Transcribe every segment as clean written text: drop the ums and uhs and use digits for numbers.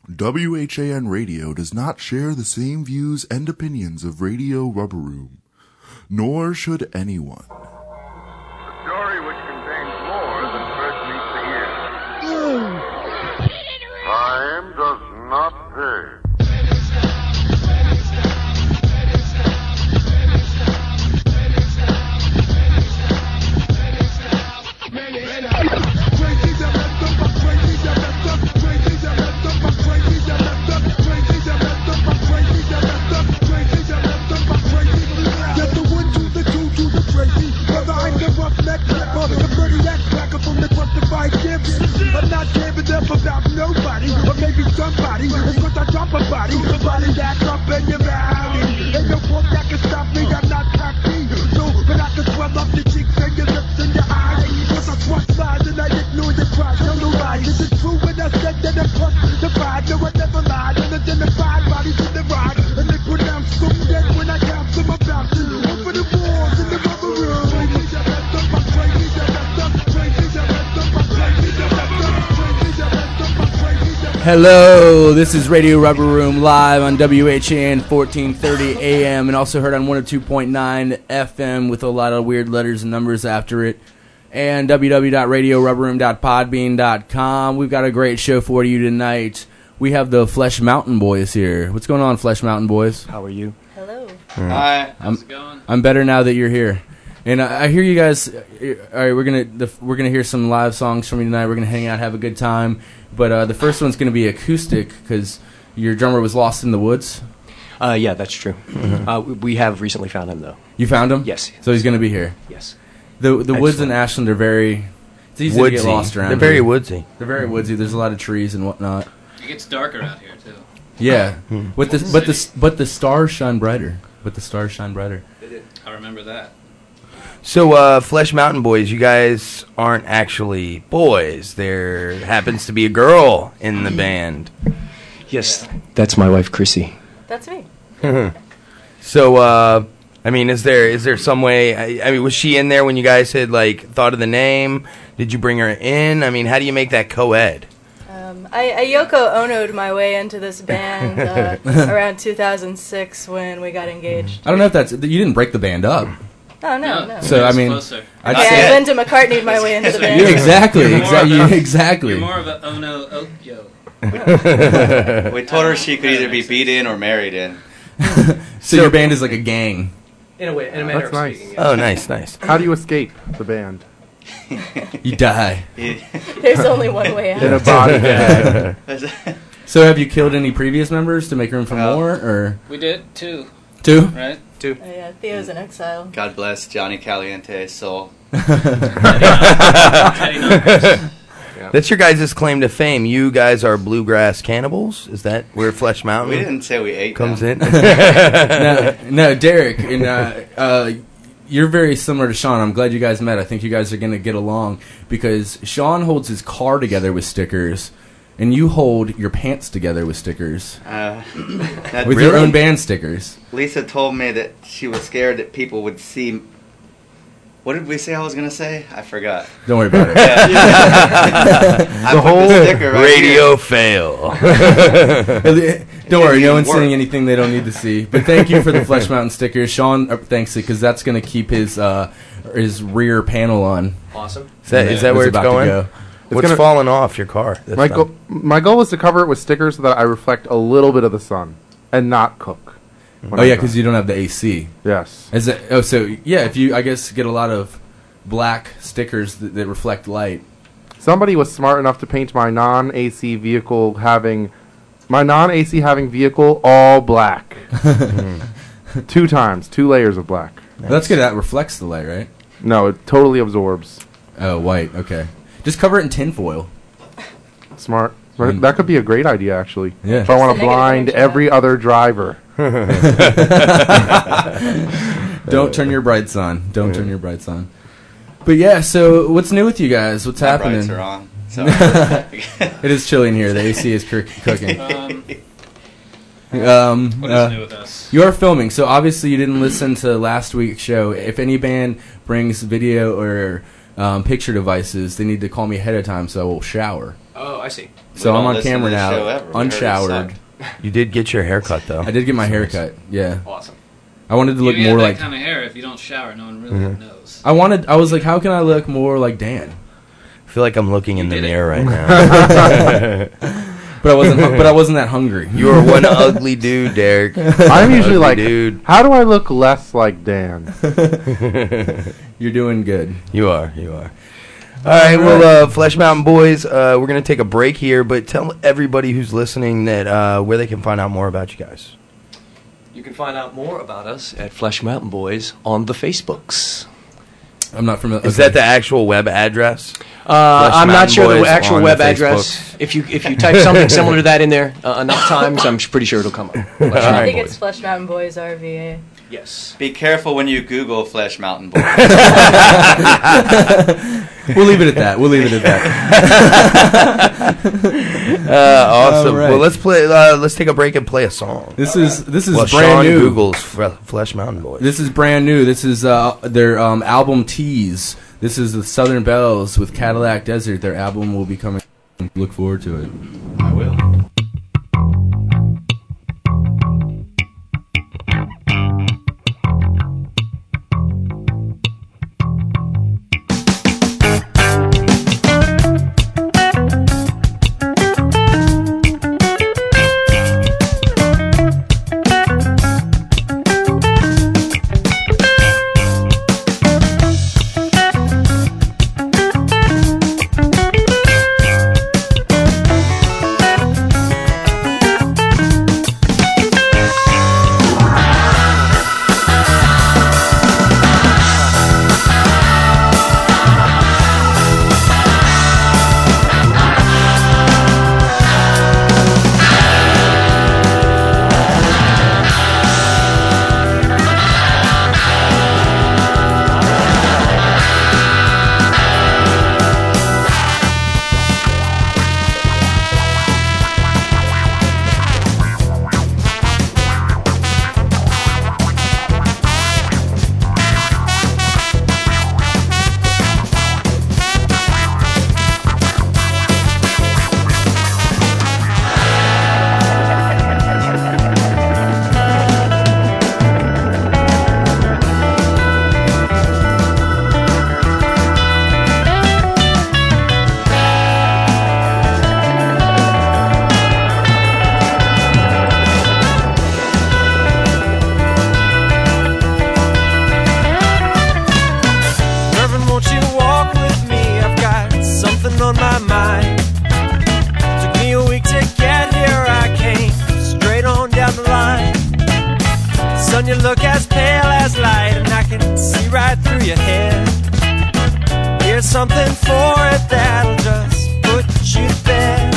WHAN Radio does not share the same views and opinions of Radio Rubber Room, nor should anyone. A story which contains more than first meets the ear. Time does not pay. I'm not giving up about nobody, or maybe somebody. It's once I drop a body that's up in your valley. Ain't no force that can stop me, I'm not cocky. So, but I can swell up your cheeks and your lips and your eyes. Cause I trust lies and I ignore your cries. Tell no lies, is it true when I said that I'm plus the pride? No, I never lied, unidentified bodies in the ride. And they pronounce some dead when I count them about to. Over the walls in the rubber room. Hello, this is Radio Rubber Room live on WHAN 1430 AM and also heard on 102.9 FM with a lot of weird letters and numbers after it, and www.radiorubberroom.podbean.com. We've got a great show for you tonight. We have the Flesh Mountain Boys here. What's going on, Flesh Mountain Boys? How are you? Hello. Hi, how's it going? I'm better now that you're here. And I hear you guys. All right, we're gonna hear some live songs from you tonight. We're gonna hang out, have a good time. But the first one's gonna be acoustic because your drummer was lost in the woods. Yeah, that's true. Mm-hmm. We have recently found him, though. You found him? Yes. So he's gonna be here. Yes. The woods in Ashland are very. It's easy woodsy. To get lost around. They're very here. woodsy. They're very woodsy. There's a lot of trees and whatnot. It gets darker out here too. Yeah. But the stars shine brighter. I remember that. So, Flesh Mountain Boys, you guys aren't actually boys. There happens to be a girl in the band. Yes, that's my wife, Chrissy. That's me. So, I mean, is there some way? I mean, was she in there when you guys had thought of the name? Did you bring her in? I mean, how do you make that co-ed? I Yoko Ono'd my way into this band around 2006 when we got engaged. I don't know if that's... You didn't break the band up. Oh, no. So, I mean... I'd say Linda McCartney'd my way into the band. Yeah, exactly. You're more of a Ono Okyo. We told her she could either be beat in or married in. So your band is like a gang. In a way, in a manner of nice. speaking. Oh, nice. How do you escape the band? You die. There's only one way out. In a body bag. So have you killed any previous members to make room for more, or? We did, two. Two? Right? Oh, yeah, Theo's in exile. God bless Johnny Caliente's soul. That's your guys' claim to fame. You guys are bluegrass cannibals? Is that where Flesh Mountain We didn't say we ate comes them. in? No, Derek, and you're very similar to Sean. I'm glad you guys met. I think you guys are going to get along because Sean holds his car together with stickers, and you hold your pants together with stickers. With your own band stickers. Lisa told me that she was scared that people would see... What did we say I was going to say? I forgot. Don't worry about it. I put the sticker right radio here. fail. Don't worry, no one's saying anything they don't need to see. But thank you for the Flesh Mountain stickers. Sean thanks it because that's going to keep his rear panel on. Awesome. Is that where it's going? What's falling off your car? My goal is to cover it with stickers so that I reflect a little bit of the sun and not cook. Oh yeah, because you don't have the AC. Yes. If you, I guess, get a lot of black stickers that reflect light. Somebody was smart enough to paint my non-AC having vehicle all black. 2 times, 2 layers of black. Nice. Well, that's good. That reflects the light, right? No, it totally absorbs. Oh, white. Okay. Just cover it in tinfoil. Smart. That could be a great idea, actually. Yeah. If I want to blind every other driver. Don't turn your brights on. Don't turn your brights on. But yeah, so what's new with you guys? What's happening? Brights are on. It is chilly in here. The AC is cooking. What is new with us? You're filming, so obviously you didn't listen to last week's show. If any band brings video or picture devices, they need to call me ahead of time so I will shower. Oh, I see. So We I'm don't on listen camera to this now, show ever. We heard it unshowered. sucked. You did get your haircut though. I did get my haircut. Yeah. Awesome. I wanted to look you more have that like. kind of hair. If you don't shower, no one really Mm-hmm. knows. I was like, how can I look more like Dan? I feel like I'm looking in the did it. mirror right now. But I wasn't that hungry. You are one ugly dude, Derek. I'm usually Ugly like, dude. how do I look less like Dan? You're doing good. You are. All right, well, Flesh Mountain Boys, we're going to take a break here, but tell everybody who's listening that where they can find out more about you guys. You can find out more about us at Flesh Mountain Boys on the Facebooks. I'm not familiar. Is that the actual web address? I'm not Mountain sure Boys the actual on web the address. Facebooks. If you type something similar to that in there enough times, I'm pretty sure it'll come up. I right. think it's Flesh Mountain Boys RVA. Yes. Be careful when you Google Flesh Mountain Boys. We'll leave it at that. Awesome. All right. Well, let's play. Let's take a break and play a song. This is Well, brand Sean new. Googles Flesh Mountain Boys. This is brand new. This is their album Tease. This is the Southern Bells with Cadillac Desert. Their album will be coming. Look forward to it. I will. Reverend, won't you walk with me? I've got something on my mind. Took me a week to get here. I came straight on down the line. Son, you look as pale as light, and I can see right through your head. Here's something for it that'll just put you to bed.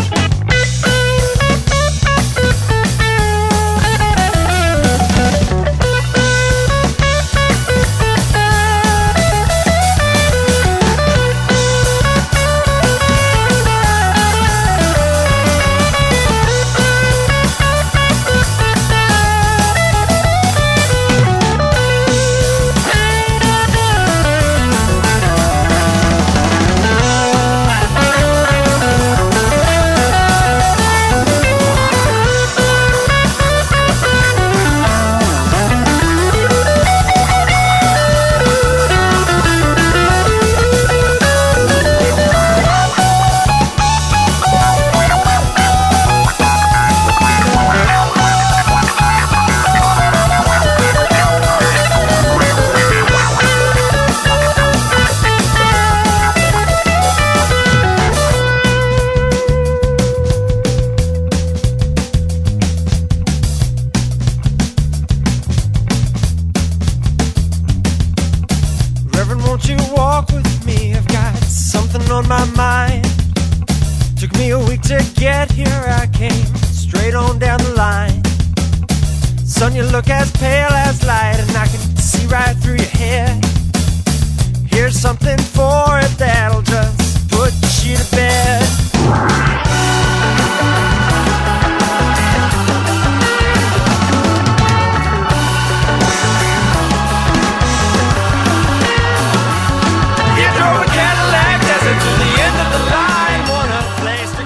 Reverend, won't you walk with me? I've got something on my mind. Took me a week to get here. I came straight on down the line. Son, you look as pale as light, and I can see right through your head. Here's something for it that'll just put you to bed. You drove a Cadillac Desert to the end of the line. Want a place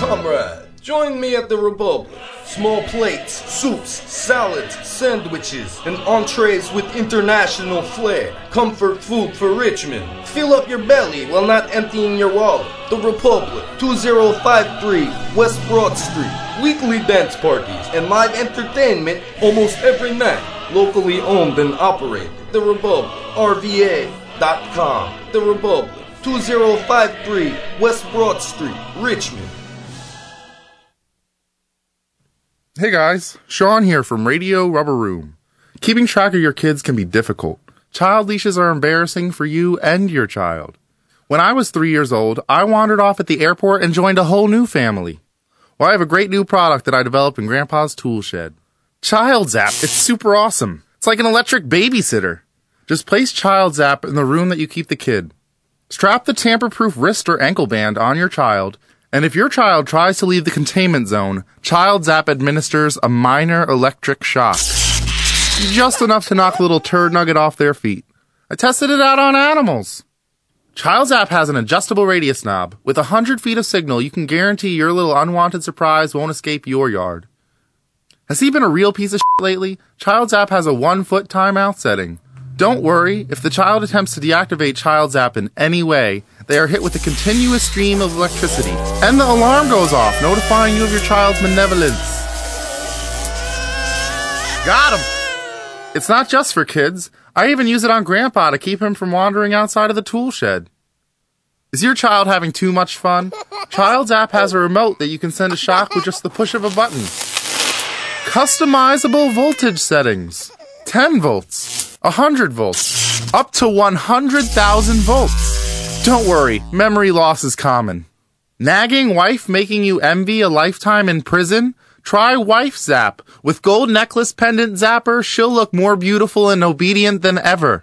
Comrade, join me at the Republic. Small plates, soups, salads, sandwiches, and entrees with international flair. Comfort food for Richmond. Fill up your belly while not emptying your wallet. The Republic, 2053 West Broad Street. Weekly dance parties and live entertainment almost every night. Locally owned and operated. The Republic, RVA.com. The Republic, 2053 West Broad Street, Richmond. Hey guys, Sean here from Radio Rubber Room. Keeping track of your kids can be difficult. Child leashes are embarrassing for you and your child. When I was 3 years old, I wandered off at the airport and joined a whole new family. Well, I have a great new product that I developed in Grandpa's tool shed. Child Zap, it's super awesome. It's like an electric babysitter. Just place Child Zap in the room that you keep the kid. Strap the tamper-proof wrist or ankle band on your child, and if your child tries to leave the containment zone, Child Zap administers a minor electric shock. Just enough to knock the little turd nugget off their feet. I tested it out on animals. Child Zap has an adjustable radius knob. With 100 feet of signal, you can guarantee your little unwanted surprise won't escape your yard. Has he been a real piece of shit lately? Child Zap has a 1-foot timeout setting. Don't worry, if the child attempts to deactivate Child Zap in any way, they are hit with a continuous stream of electricity, and the alarm goes off, notifying you of your child's malevolence. Got him! It's not just for kids. I even use it on Grandpa to keep him from wandering outside of the tool shed. Is your child having too much fun? Child Zap has a remote that you can send a shock with just the push of a button. Customizable voltage settings. 10 volts, 100 volts, up to 100,000 volts. Don't worry, memory loss is common. Nagging wife making you envy a lifetime in prison? Try Wife Zap. With gold necklace pendant zapper, she'll look more beautiful and obedient than ever.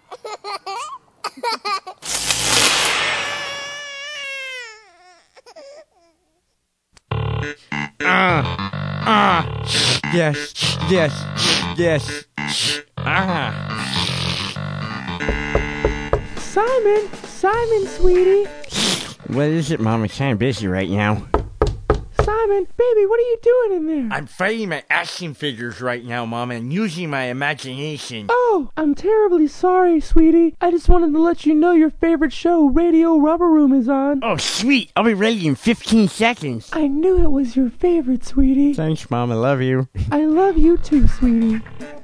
Yes. Simon, sweetie. What is it, Mom? I'm kind of busy right now. Simon, baby, what are you doing in there? I'm fighting my action figures right now, Mom, and using my imagination. Oh, I'm terribly sorry, sweetie. I just wanted to let you know your favorite show, Radio Rubber Room, is on. Oh, sweet. I'll be ready in 15 seconds. I knew it was your favorite, sweetie. Thanks, Mom. I love you. I love you too, sweetie.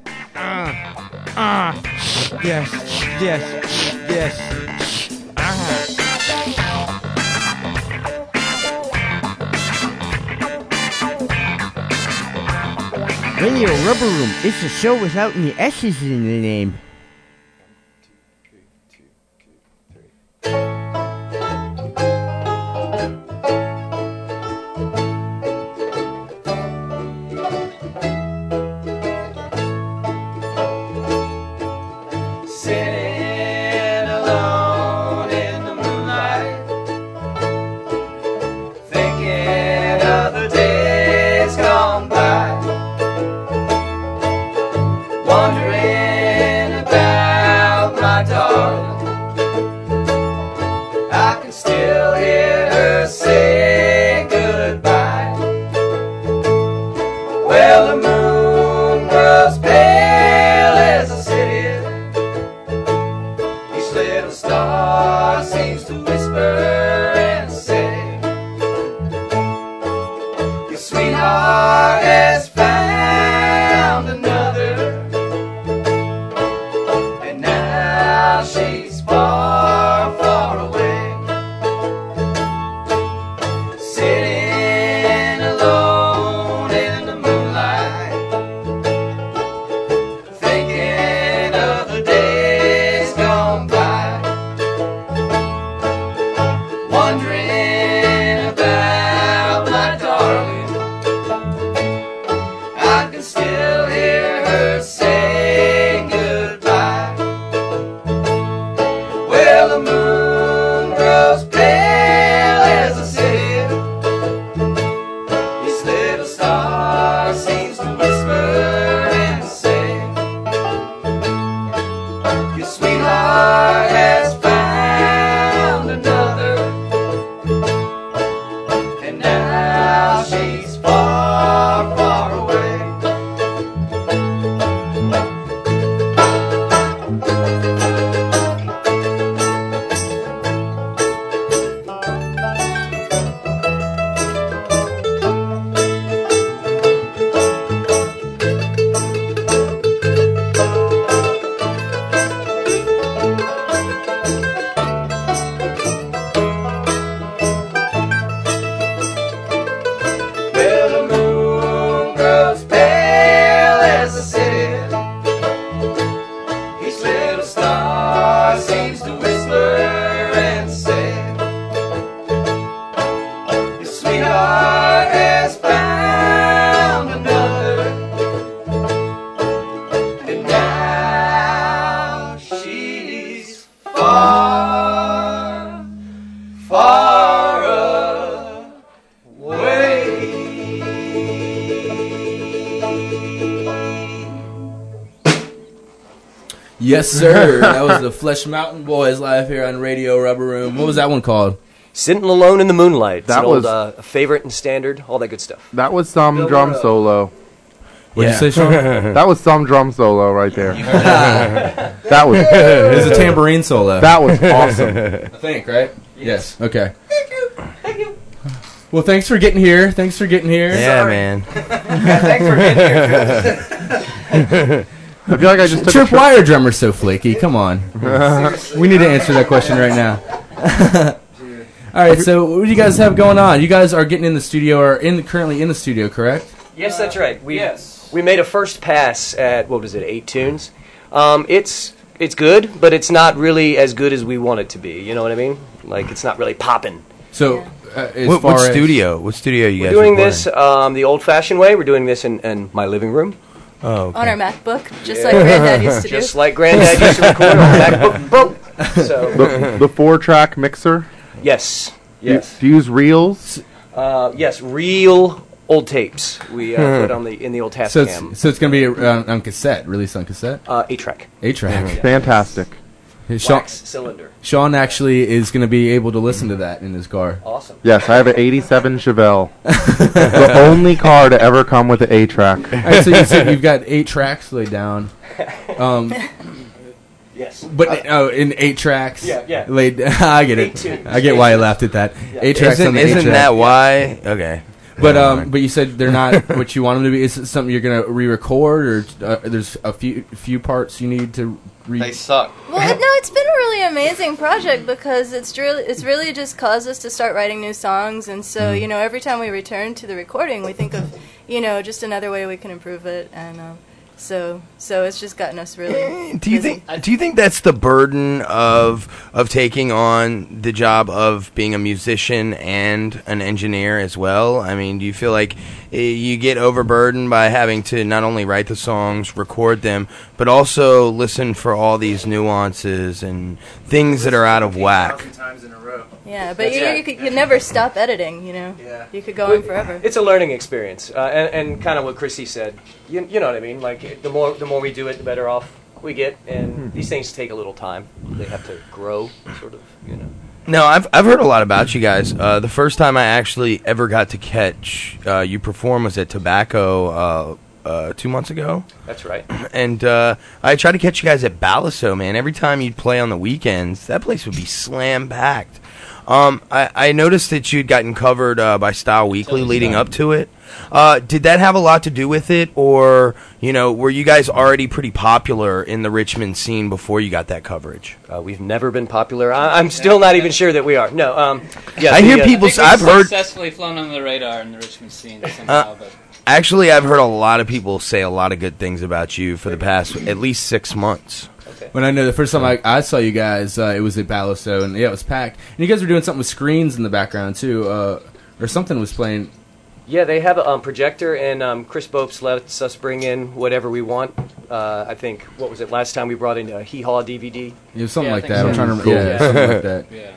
Yes. Radio Rubber Room. It's a show without any S's in the name. Sitting alone in the moonlight, thinking of the days gone by. Wondering about my darling, I can still hear her say goodbye. Well, the moon grows pale as I sit here. Each little star seems to whisper and say, your sweetheart has found another. She's far, far away, sitting alone in the moonlight, thinking of the days gone by, wondering about my darling. I can still hear her say goodbye. Well, the moon grows pale as I sit here. Each little star seems to whisper and say, your sweetheart has found another. Yes, sir. That was the Flesh Mountain Boys live here on Radio Rubber Room. What was that one called? Sitting Alone in the Moonlight. It's That an was- old favorite and standard, all that good stuff. That was some drum solo. What'd you say, Sean? That was some drum solo right there. That was. It was a tambourine solo. That was awesome. I think, right? Yes. Okay. Thank you. Well, thanks for getting here. Yeah, man. Thanks for getting here. I feel like I just took a Tripwire drummer's so flaky. Come on. We need to answer that question right now. All right, so what do you guys have going on? You guys are getting in the studio, or currently in the studio, correct? Yes, that's right. We made a first pass at, what was it, 8 tunes. It's good, but it's not really as good as we want it to be. You know what I mean? Like, it's not really popping. So, What studio? What studio you guys We're doing recording? this the old-fashioned way. We're doing this in my living room. Oh, okay. On our MacBook, just like Granddad used to do. Just like Granddad used to record on MacBook Pro. So, the 4-track mixer. yes. Do you use reels? Yes, real old tapes. We put on in the old Tascam. So it's going to be on cassette, released on cassette? 8-track. 8-track. Fantastic. Sean, Wax cylinder. Sean actually is going to be able to listen to that in his car. Awesome. Yes, I have an 87 Chevelle. The only car to ever come with an 8-track. All right, so you've got 8 tracks laid down. Yes. But in 8 tracks. Yeah. Laid. I get it. 8 tunes. I get why you laughed at that. Yeah. 8 tracks on the 8 Isn't track. that why? Okay. But you said they're not what you want them to be. Is it something you're going to re-record, or there's a few parts you need to They suck. Well, no, it's been a really amazing project because it's really just caused us to start writing new songs, and so every time we return to the recording, we think of just another way we can improve it, and so it's just gotten us really. Do you think that's the burden of taking on the job of being a musician and an engineer as well? I mean, do you feel like you get overburdened by having to not only write the songs, record them, but also listen for all these nuances and things that are out of whack? Yeah, but you could never stop editing. Yeah. You could go on forever. It's a learning experience, and kind of what Chrissy said. You know what I mean? Like the more we do it, the better off we get. And these things take a little time. They have to grow, sort of. No, I've heard a lot about you guys. The first time I actually ever got to catch you perform was at Tobacco 2 months ago. That's right. And I tried to catch you guys at Balasso, man. Every time you'd play on the weekends, that place would be slam packed. I noticed that you'd gotten covered by Style Weekly leading up to it. Did that have a lot to do with it, or were you guys already pretty popular in the Richmond scene before you got that coverage? We've never been popular. I'm still not even sure that we are. No. Yeah. I hear people. I've heard successfully flown on the radar in the Richmond scene somehow, but. Actually, I've heard a lot of people say a lot of good things about you for the past at least 6 months. When I know the first time I saw you guys, it was at Balasso, and it was packed. And you guys were doing something with screens in the background too, or something was playing. Yeah, they have a projector, and Chris Bopes lets us bring in whatever we want. I think, what was it, last time we brought in a Hee Haw DVD? It was something Yeah, like I that. think I'm so. trying to remember. Yeah, something like that.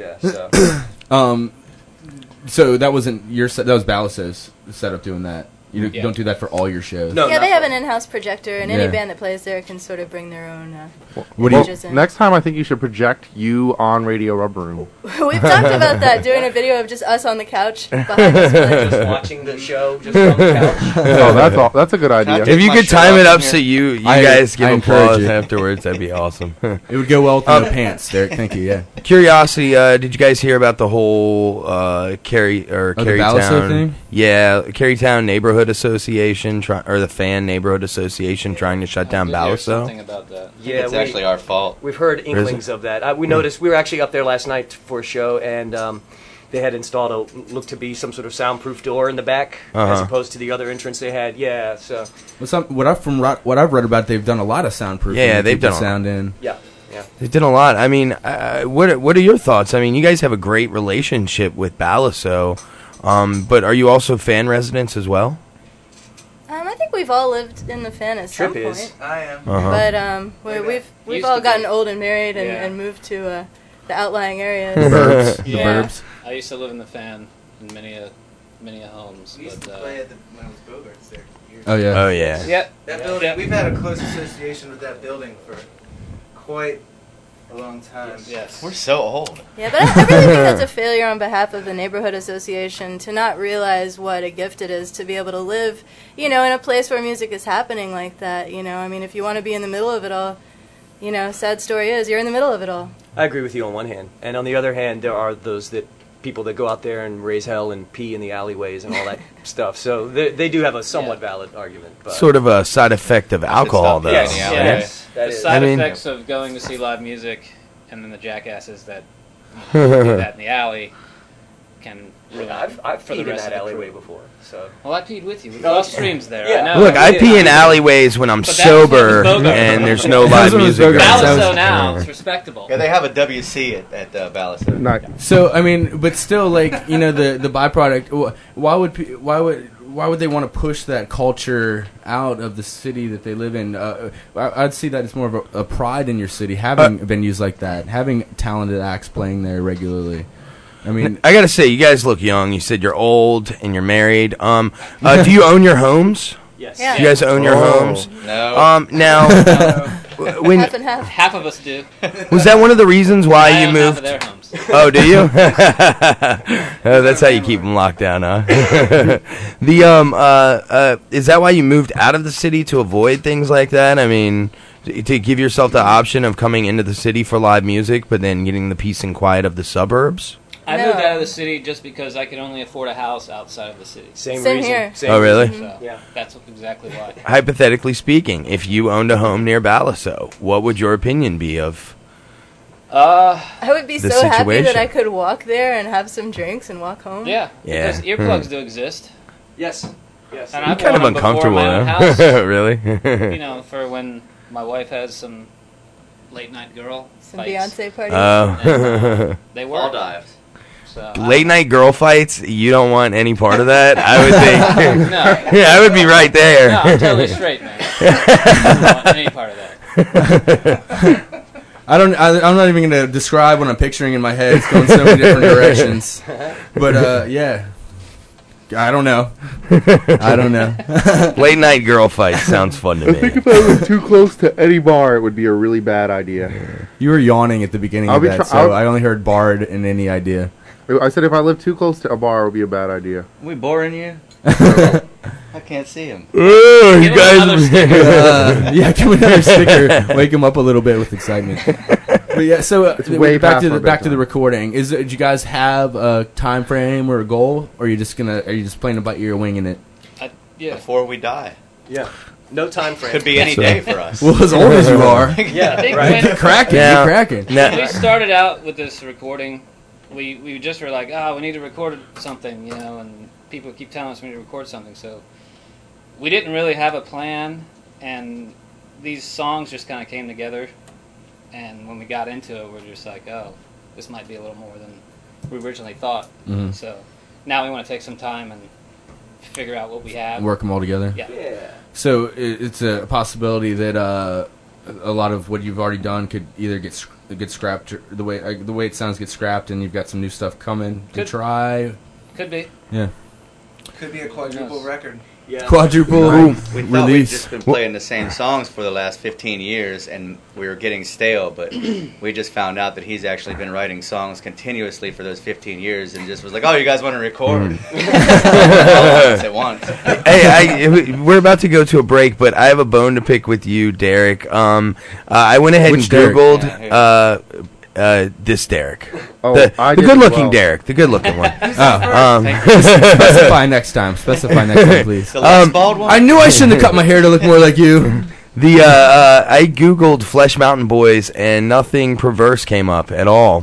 Yeah. So that wasn't your set. That was Balasso's setup doing that. You don't do that for all your shows. No, yeah, they have an in-house projector, and any Yeah. band that plays there can sort of bring their own Well, images in. next time I think you should project you on Radio Rubber Room. We've talked about that, doing a video of just us on the couch behind us. Just watching the show, just on the couch. Oh, that's a good idea. If you could time it up so you guys give encourage applause it. afterwards, that'd be awesome. It would go well with no pants, Derek. Thank you. Yeah. Curiosity, did you guys hear about the whole the Balasso Carytown thing? Yeah, Carytown Neighborhood Association or the Fan Neighborhood Association trying to shut down Balasso. Something about that. Yeah, It's actually our fault. We've heard inklings of that. We noticed, we were actually up there last night for a show, and they had installed a looked to be some sort of soundproof door in the back, as opposed to the other entrance they had. Yeah, so. What I've read about, they've done a lot of soundproofing. Yeah, to they've keep the done a lot. sound in. Yeah. They did a lot. I mean, what are your thoughts? I mean, you guys have a great relationship with Balasso, but are you also fan residents as well? I think we've all lived in the Fan at some Trip point. is. I am. But we've Used all to gotten be. old and married and, Yeah. and moved to the outlying areas. Burbs. The Yeah. burbs. I used to live in the Fan in many a homes. We used to but, play at when it was Bogarts there. Years Oh ago. yeah. Oh yeah. Yeah. That building. We've had a close association with that building for quite a long time. Yes. We're so old. Yeah, but I really think that's a failure on behalf of the neighborhood association to not realize what a gift it is to be able to live, you know, in a place where music is happening like that. You know, I mean, if you want to be in the middle of it all, you know, sad story is you're in the middle of it all. I agree with you on one hand, and on the other hand, there are those people that go out there and raise hell and pee in the alleyways and all that stuff. So they do have a somewhat valid argument. But sort of a side effect of alcohol, though. Yes. That The is. side I mean- effects of going to see live music and then the jackasses that do that in the alley can really. I've for peed the in rest that of the alleyway crew. before. So. Well, I peed with you. We No, lost streams there. yeah. I know. Look, I pee in alleyways when I'm But that was sober when it was Bogart. and there's no live music going Balasso on. now, it's respectable. Yeah, they have a WC at Balasso. So I mean, but still, like, you know, the byproduct. Why would they want to push that culture out of the city that they live in? I'd see that as more of a pride in your city, having venues like that, having talented acts playing there regularly. I mean, I gotta say, you guys look young. You said you're old and you're married. Do you own your homes? Yes. Yeah. You guys own your homes? No. Now, when Half and half. Half of us do. was that one of the reasons why I you own half of moved? their homes. Oh, do you? Oh, that's how you keep them locked down, huh? Is that why you moved out of the city to avoid things like that? I mean, to give yourself the option of coming into the city for live music, but then getting the peace and quiet of the suburbs? I No. moved out of the city just because I could only afford a house outside of the city. Same Same reason. here. Same Oh, really? reason. So Yeah. that's exactly why. Hypothetically speaking, if you owned a home near Balasso, what would your opinion be of? I would be The so happy situation. that I could walk there and have some drinks and walk home. Yeah, Yeah. because earplugs do exist. Yes. Yes. And You're I've kind of worn them before uncomfortable, my own huh? house. Really? You know, for when my wife has some late night girl Some fights. Beyonce parties. Oh. They work. All dives. So Late night girl fights, you don't want any part of that? I would think. No. Yeah, I would be right there. No, I'm totally straight, man. I don't want any part of that. I'm not even going to describe what I'm picturing in my head. It's going so many different directions. But yeah, I don't know. I don't know. Late night girl fights sounds fun to I think me. if I was too close to any bar, it would be a really bad idea. You were yawning at the beginning I'll of be that, try- so I'll- I only heard Bard and any idea. I said if I lived too close to a bar, it would be a bad idea. We boring you? I can't see him. You Give him another guys. sticker. Yeah, give me another sticker. Wake him up a little bit with excitement. But yeah, so It's way back past to my the bedtime. recording. Do you guys have a time frame or a goal, or are you just playing it by ear, winging it? Yeah. Before we die. Yeah. No time frame. Could be any So- day for us. Well, as old as you are, Yeah. I think Right. when- cracking, Now- you're cracking. now- When we started out with this recording, we just were like, we need to record something, you know, and people keep telling us we need to record something. So we didn't really have a plan, and these songs just kind of came together. And when we got into it, we're just like, this might be a little more than we originally thought. Mhm. So now we want to take some time and figure out what we have. Work them all together. Yeah. So it's a possibility that a lot of what you've already done could either get scrapped, or the way it sounds gets scrapped, and you've got some new stuff coming to Could- try. Could be. Yeah, Could be a quadruple record. Yeah. quadruple We thought we'd release. just been playing the same songs for the last 15 years, and we were getting stale, but we just found out that he's actually been writing songs continuously for those 15 years, and just was like, you guys want to record? All at once. Hey, we're about to go to a break, but I have a bone to pick with you, Derek. I went ahead Which and Derek? Googled this Derek. Oh, the I did good-looking as well. Derek. The good-looking one. Specify next time. Specify next time, please. The Les Bald one? I knew I shouldn't have cut my hair to look more like you. I Googled Flesh Mountain Boys, and nothing perverse came up at all.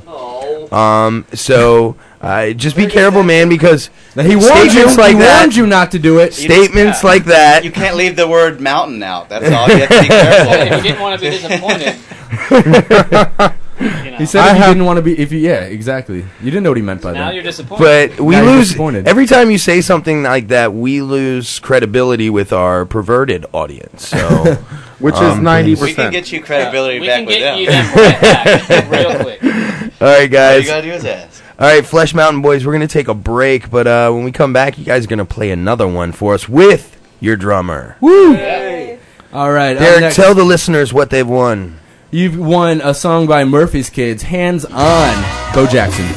So just be careful, man, because He warned you. statements like He that, warned you not to do it. statements like that. You can't leave the word mountain out. That's all. You have to be careful. If you didn't want to be disappointed, you know, He said if you didn't want to be. Yeah, exactly. You didn't know what he meant by now that. you're disappointed. But we Now you're lose disappointed. every time you say something like that. We lose credibility with our perverted audience. So, Which is Um, 90%. We can get you credibility we back can with get them. you them right back real quick. all right, All guys. you gotta do is ask. All right, Flesh Mountain Boys. We're gonna take a break, but when we come back, you guys are gonna play another one for us with your drummer. Woo! Yeah. All right, up Derek, next- tell the listeners what they've won. You've won a song by Murphy's Kids, Hands On, Bo Jackson.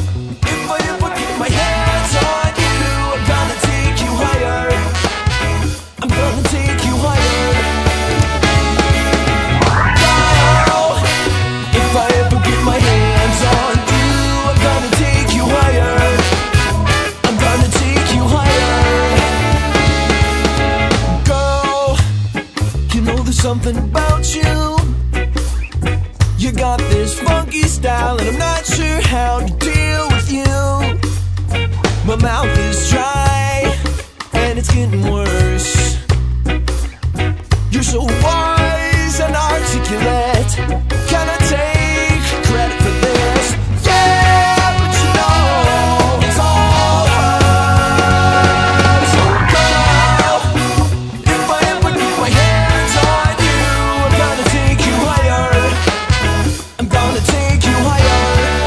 Something about you. You got this funky style, and I'm not sure how to deal with you. My mouth is dry, and it's getting worse. You're so wise and articulate. Can I take credit for this? Yeah, but you know it's all hers. Girl, if I ever get my hands on you, I'm gonna take you higher. I'm gonna take you higher.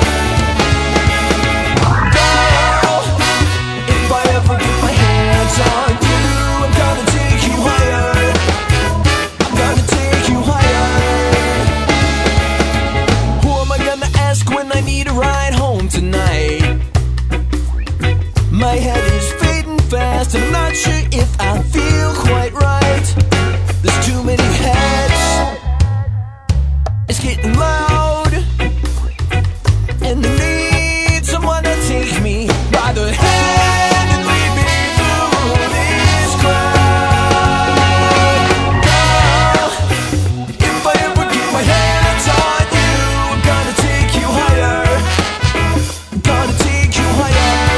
Girl, if I ever get my hands on you, I'm gonna take you higher. I'm gonna take you higher. Who am I gonna ask when I need a ride home tonight? My head is fading fast, and I'm not sure if I feel quite right. There's too many heads. It's getting loud, and I need someone to take me by the hand and lead me through this crowd. Girl, if I ever get my hands on you, I'm gonna take you higher. I'm gonna take you higher.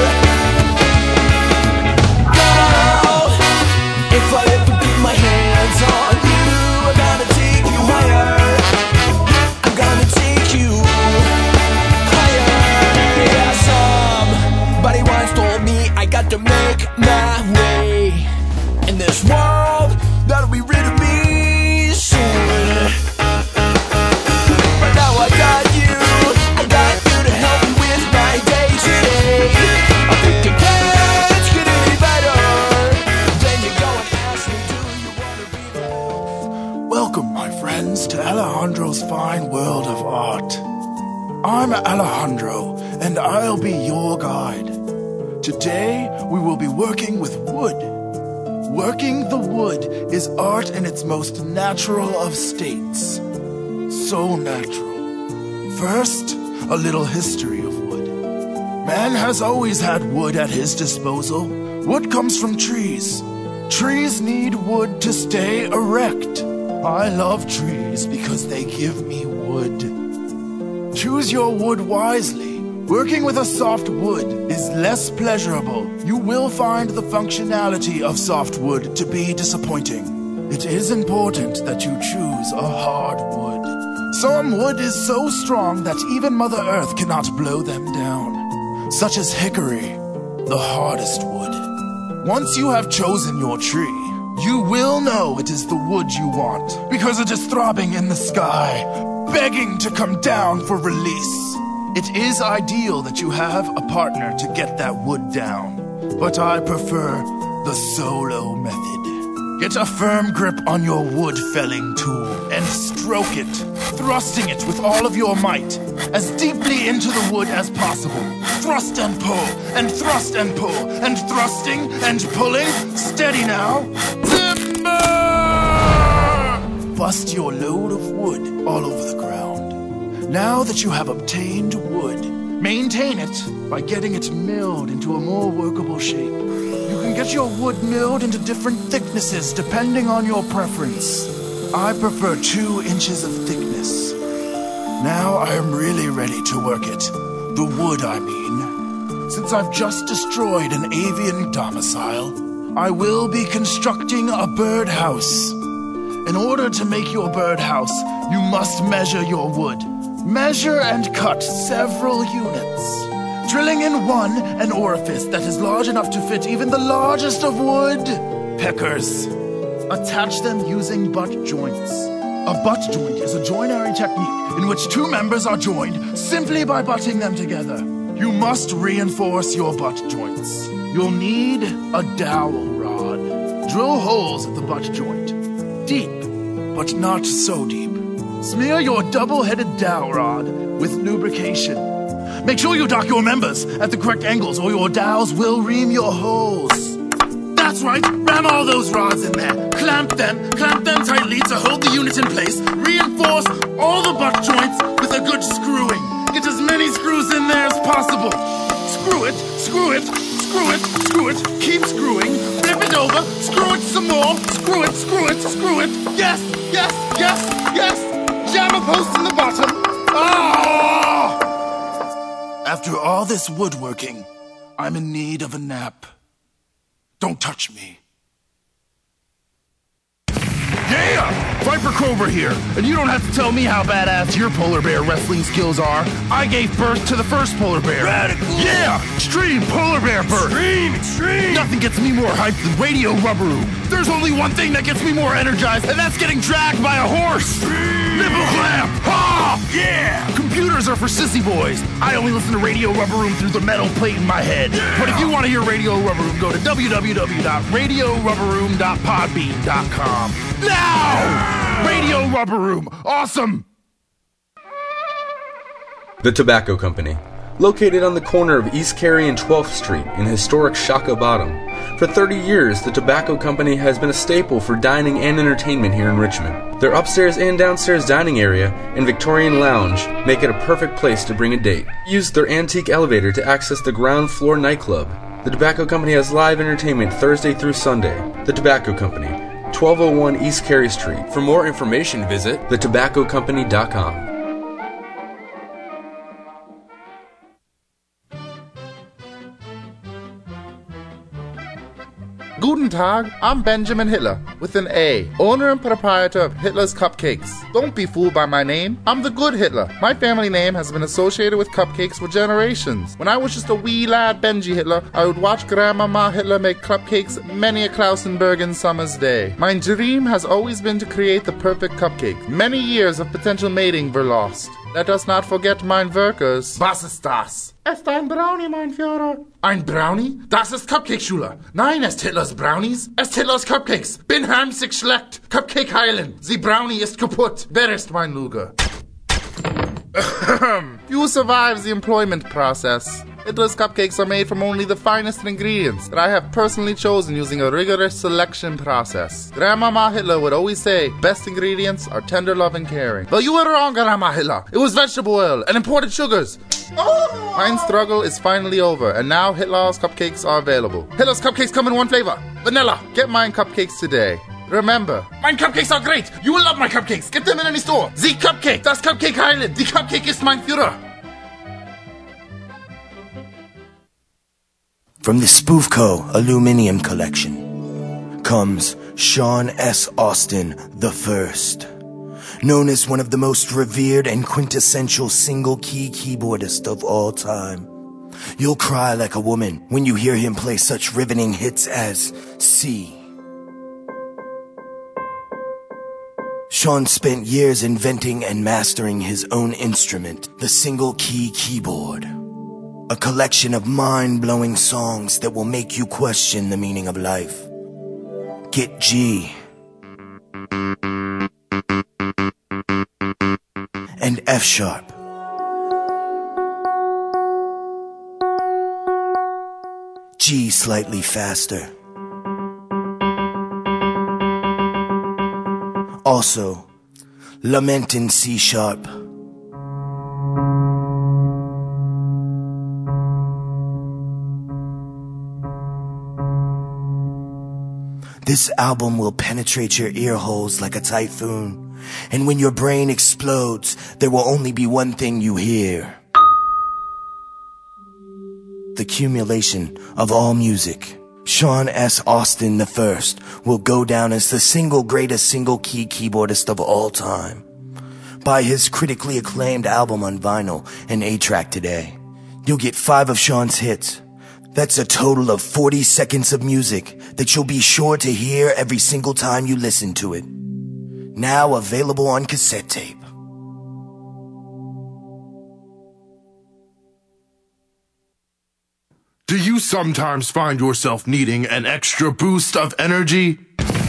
Girl, if I ever get my hands on you, I'm gonna take you higher. I'm gonna take you higher. Yeah, somebody once told me I got to make my way in this world that'll be rid of me soon. But now I got you to help me with my day today. I think it can't get any better. Then you go and ask me, do you wanna be the Welcome, my friends, to Alejandro's fine world of art. I'm Alejandro, and I'll be your guide. Today, we will be working with wood. Working the wood is art in its most natural of states. So natural. First, a little history of wood. Man has always had wood at his disposal. Wood comes from trees. Trees need wood to stay erect. I love trees because they give me wood. Choose your wood wisely. Working with a soft wood is less pleasurable. You will find the functionality of soft wood to be disappointing. It is important that you choose a hard wood. Some wood is so strong that even Mother Earth cannot blow them down, such as hickory, the hardest wood. Once you have chosen your tree, you will know it is the wood you want, because it is throbbing in the sky, begging to come down for release. It is ideal that you have a partner to get that wood down, but I prefer the solo method. Get a firm grip on your wood felling tool and stroke it, thrusting it with all of your might, as deeply into the wood as possible. Thrust and pull, and thrust and pull, and thrusting and pulling. Steady now. Timber! Bust your load of wood all over the ground. Now that you have obtained wood, maintain it by getting it milled into a more workable shape. You can get your wood milled into different thicknesses depending on your preference. I prefer 2 inches of thickness. Now I am really ready to work it. The wood, I mean. Since I've just destroyed an avian domicile, I will be constructing a birdhouse. In order to make your birdhouse, you must measure your wood. Measure and cut several units. Drilling in one an orifice that is large enough to fit even the largest of wood peckers. Attach them using butt joints. A butt joint is a joinery technique in which 2 members are joined simply by butting them together. You must reinforce your butt joints. You'll need a dowel rod. Drill holes at the butt joint. Deep, but not so deep. Smear your double-headed dowel rod with lubrication. Make sure you dock your members at the correct angles or your dowels will ream your holes. That's right, ram all those rods in there. Clamp them tightly to hold the unit in place. Reinforce all the butt joints with a good screwing. Get as many screws in there as possible. Screw it, screw it, screw it, screw it. Keep screwing. Flip it over, screw it some more. Screw it, screw it, screw it. Yes, yes, yes, yes. Jam a post in the bottom. Ah! After all this woodworking, I'm in need of a nap. Don't touch me. Yeah! Viper Cobra here, and you don't have to tell me how badass your polar bear wrestling skills are. I gave birth to the first polar bear. Radical! Yeah! Extreme polar bear birth! Extreme! Nothing gets me more hyped than Radio Rubber Room. There's only one thing that gets me more energized, and that's getting dragged by a horse! Nipple clamp! Ha! Yeah! Computers are for sissy boys. I only listen to Radio Rubber Room through the metal plate in my head. Yeah. But if you want to hear Radio Rubber Room, go to www.radiorubberroom.podbean.com. Now! Radio Rubber Room. Awesome! The Tobacco Company. Located on the corner of East Carey and 12th Street in historic Shaka Bottom. For 30 years, the Tobacco Company has been a staple for dining and entertainment here in Richmond. Their upstairs and downstairs dining area and Victorian lounge make it a perfect place to bring a date. Use their antique elevator to access the ground floor nightclub. The Tobacco Company has live entertainment Thursday through Sunday. The Tobacco Company, 1201 East Carey Street. For more information, visit thetobaccocompany.com. Guten Tag, I'm Benjamin Hitler, with an A, owner and proprietor of Hitler's Cupcakes. Don't be fooled by my name, I'm the good Hitler. My family name has been associated with cupcakes for generations. When I was just a wee lad Benji Hitler, I would watch Grandmama Hitler make cupcakes many a Klausenbergen summer's day. My dream has always been to create the perfect cupcake. Many years of potential mating were lost. Let us not forget mein workers. Was ist das? Ist ein Brownie, mein Führer. Ein Brownie? Das ist Cupcake-Schule. Nein, ist Hitlers Brownies. Ist Hitlers Cupcakes. Bin heimsig schlecht. Cupcake heilen. Sie Brownie ist kaputt. Wer ist mein Luger? You survive the employment process. Hitler's cupcakes are made from only the finest ingredients that I have personally chosen using a rigorous selection process. Grandmama Hitler would always say, best ingredients are tender love and caring. Well, you were wrong, Grandma Hitler. It was vegetable oil and imported sugars. My struggle is finally over, and now Hitler's cupcakes are available. Hitler's cupcakes come in one flavor, vanilla. Get mine cupcakes today. Remember, mein cupcakes are great. You will love my cupcakes. Get them in any store. The Cupcake, das Cupcake heilen. Die Cupcake ist mein Führer. From the Spoofco Aluminium Collection comes Sean S. Austin the First, known as one of the most revered and quintessential single-key keyboardists of all time. You'll cry like a woman when you hear him play such riveting hits as C. Sean spent years inventing and mastering his own instrument, the single-key keyboard. A collection of mind-blowing songs that will make you question the meaning of life. Get G. And F sharp. G slightly faster. Also, Lament in C sharp. This album will penetrate your ear holes like a typhoon, and when your brain explodes, there will only be one thing you hear. The accumulation of all music. Sean S. Austin the First will go down as the single greatest single-key keyboardist of all time. Buy his critically acclaimed album on vinyl and 8-track today. You'll get 5 of Sean's hits. That's a total of 40 seconds of music that you'll be sure to hear every single time you listen to it. Now available on cassette tape. Do you sometimes find yourself needing an extra boost of energy?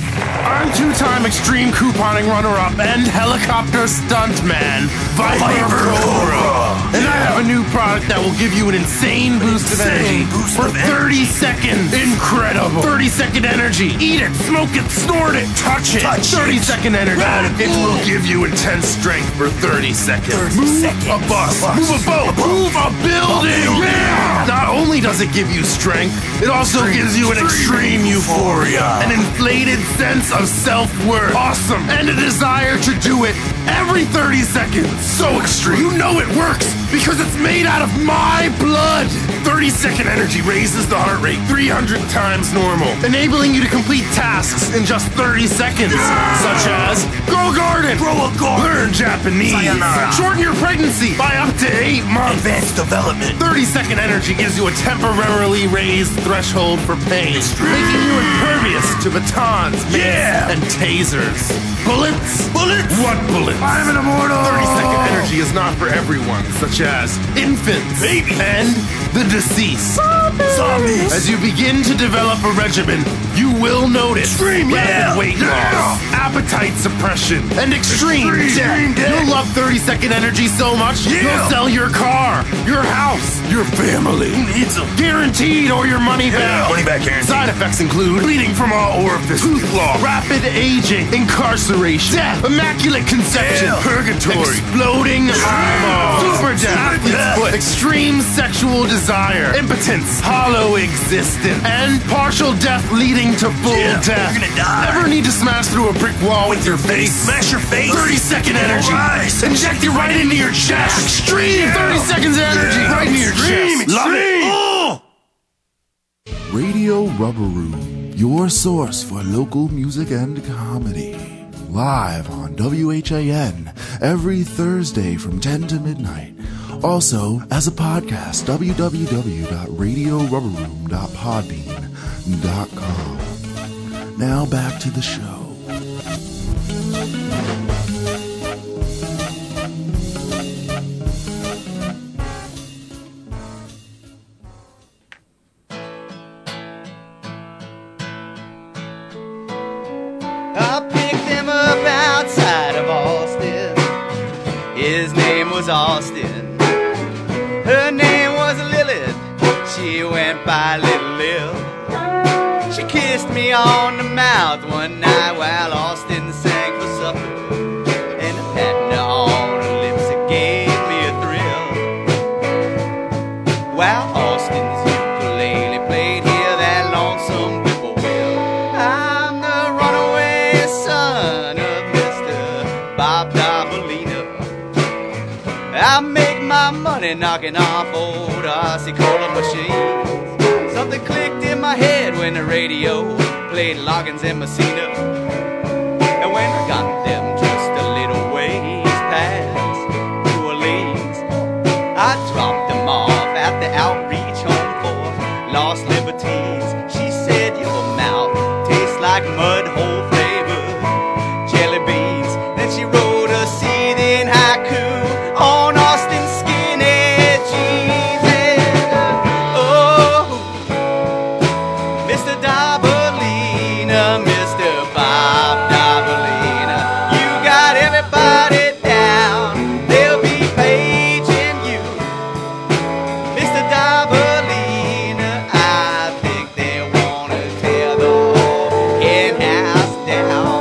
I'm two-time extreme couponing runner-up and helicopter stuntman, Viper Cobra. And I have a new product that will give you an insane boost of energy for 30 seconds. Incredible. 30-second energy. Eat it, smoke it, snort it, touch it. 30-second energy. It will give you intense strength for 30 seconds. Move a bus. Move a boat. Move a building. Yeah. Not only does it give you strength, it also gives you an extreme euphoria, an inflated sense of self-worth, awesome, and a desire to do it every 30 seconds. So extreme. You know it works because it's made out of my blood. 30-second energy raises the heart rate 300 times normal, enabling you to complete tasks in just 30 seconds, such as grow a garden, learn Japanese, shorten your pregnancy by up to 8 months, advanced development. 30-second energy gives you a temporarily raised threshold for pain, making you impervious to batons, and tasers. Bullets? Bullets? What bullets? I'm an immortal! 30-second energy is not for everyone, such as infants, babies, and the deceased. Zombies! As you begin to develop a regimen, you will notice rapid weight loss, appetite suppression, and extreme death. You'll love 30-second energy so much, you'll sell your car, your house, your family. Who needs them? Guaranteed or your money back. Money back guaranteed. Side effects include bleeding from all orifices, tooth loss, rapid aging, incarceration, death, immaculate conception, purgatory, exploding eyeballs, super death, athlete's foot, extreme sexual desire, impotence, hollow existence, and partial death leading to full death. You're gonna die. Ever need to smash through a brick wall with your face? Smash your face. 30-second energy. Inject it right into your chest. Extreme. 30 seconds of energy right into your chest. Love it. Radio Rubber Room, your source for local music and comedy. Live on WHAN every Thursday from 10 to midnight. Also, as a podcast, www.radiorubberroom.podbean.com. Now back to the show. I picked him up outside of Austin. His name was Austin. Her name was Lilith. She went by Little Lil. She kissed me on the mouth one night while Austin sang for supper. And a patting on her lips, it gave me a thrill. While Austin's ukulele played here that lonesome whippoorwill. I'm the runaway son of Mr. Bob Davalina. I make my money knocking off old RC Cola machines. Something clicked in my head when the radio played Loggins and Messina. And when I got them just a little ways past New Orleans, I dropped them off at the outreach home for lost libertines. She said, your mouth tastes like mud hole flavored jelly beans. Then she wrote a seething haiku on Austin's skinny jeans. And, oh, Mr. Davalina, Mr. Bob Davalina, you got everybody down. They'll be paging you. Mr. Davalina, I think they want to tear the whole hen house down.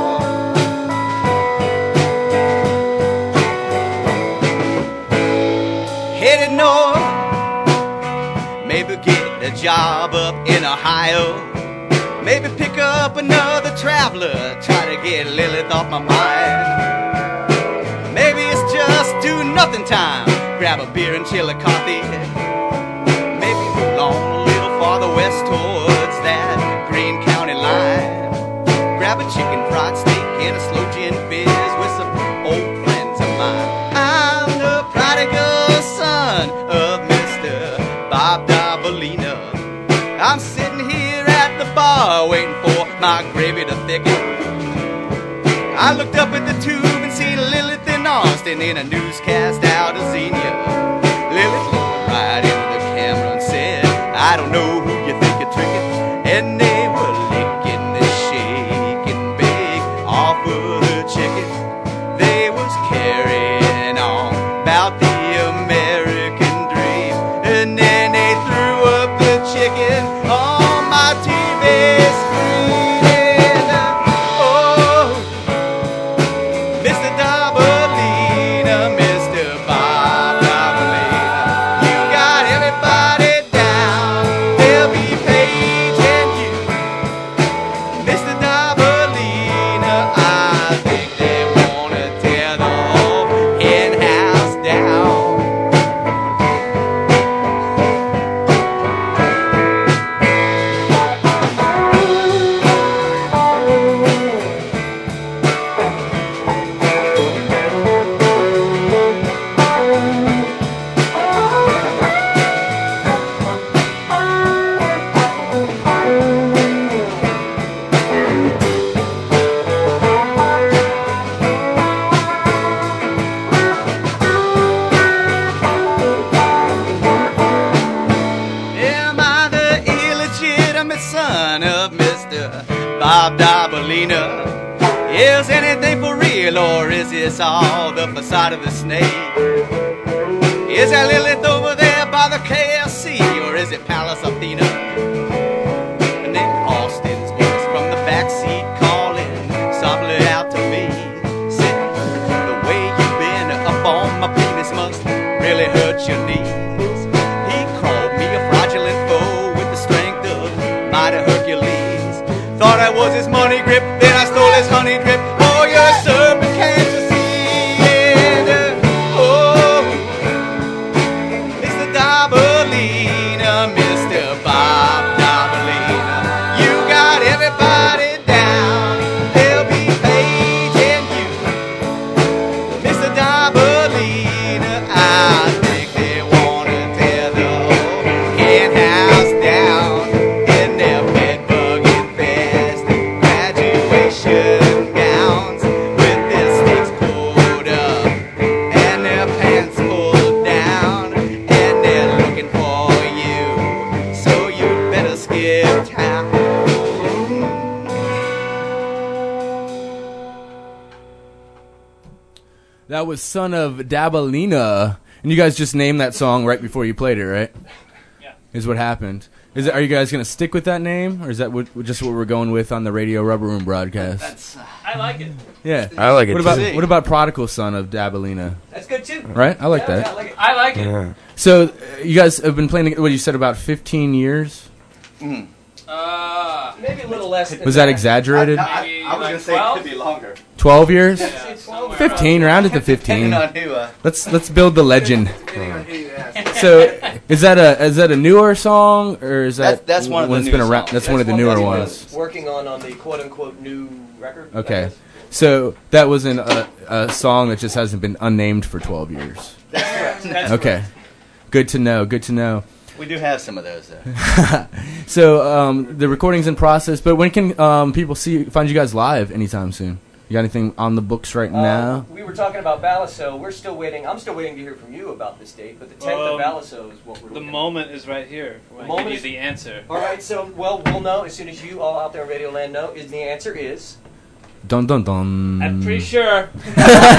Headed north, maybe get a job up in Ohio. Maybe pick up another traveler, try to get Lilith off my mind. Maybe it's just do nothing time, grab a beer and chill a coffee. Maybe roll on a little farther west towards that Greene County line. Grab a chicken fried steak and a slow gin fizz with some old friends of mine. I'm the prodigal son of Mr. Bob Davalina. I'm sitting here at the bar waiting for my gravy to thicken. I looked up at the tube and seen Lilith and Austin in a newscast out of Xenia. Lilith looked right into the camera and said, I don't know who you think you're tricking. And they were licking the shaking bacon. sticking on my TV screen. Oh, Mr. Dabalina, Mr. Bob Dabalina, you got everybody down. They'll be paging you, Mr. Dabalina. I think they wanna tear the whole in-house down. Am I the illegitimate son of Mr. Bob Dabalina? Is anything for real, or is this all the facade of the snake? Is that Lilith over there by the KFC, or is it Palace Athena? And then Austin's voice from the backseat calling softly out to me, said, the way you've been up on my penis must really hurt your knees. He called me a fraudulent foe with the strength of mighty Hercules. Thought I was his money grip, then I stole his honey drip. Oh, you're a serpent, can't you see it? Oh, Mr. Dabalina, Mr. Bob Dabalina, you got everybody down. They'll be paging you, Mr. Dabalina. I think they wanna tear the whole in-house down in their bedbug infested graduation gowns with their sticks pulled up and their pants pulled down, and they're looking for you, so you better skip town. That was Son of Dabalina. And you guys just named that song right before you played it, right? Yeah. Is what happened. Are you guys going to stick with that name? Or is that just what we're going with on the Radio Rubber Room broadcast? I like it. Yeah. I like it What about Prodigal Son of Dabalina? That's good too. Right? I like that. I like it. Yeah. So, you guys have been playing, what you said, about 15 years? Maybe a little less. Was that exaggerated? I was going to say it could be longer. 12 years? Yeah, 15, round it to 15. Depending on who, Let's build the legend. So is that a newer song, or is that's one of the it's new been around? songs. That's one of the newer ones. Working on the quote unquote new record. Okay, so that wasn't a song that just hasn't been unnamed for 12 years. That's correct. Okay, good to know. Good to know. We do have some of those, though. So the recording's in process, but when can people find you guys live anytime soon? You got anything on the books right now? We were talking about Baliso. We're still waiting. I'm still waiting to hear from you about this date, but the 10th of Baliso is what we're The moment is right here. When I give you the answer. All right, so, we'll know as soon as you all out there in Radio Land know. The answer is... Dun dun dun. I'm pretty sure. You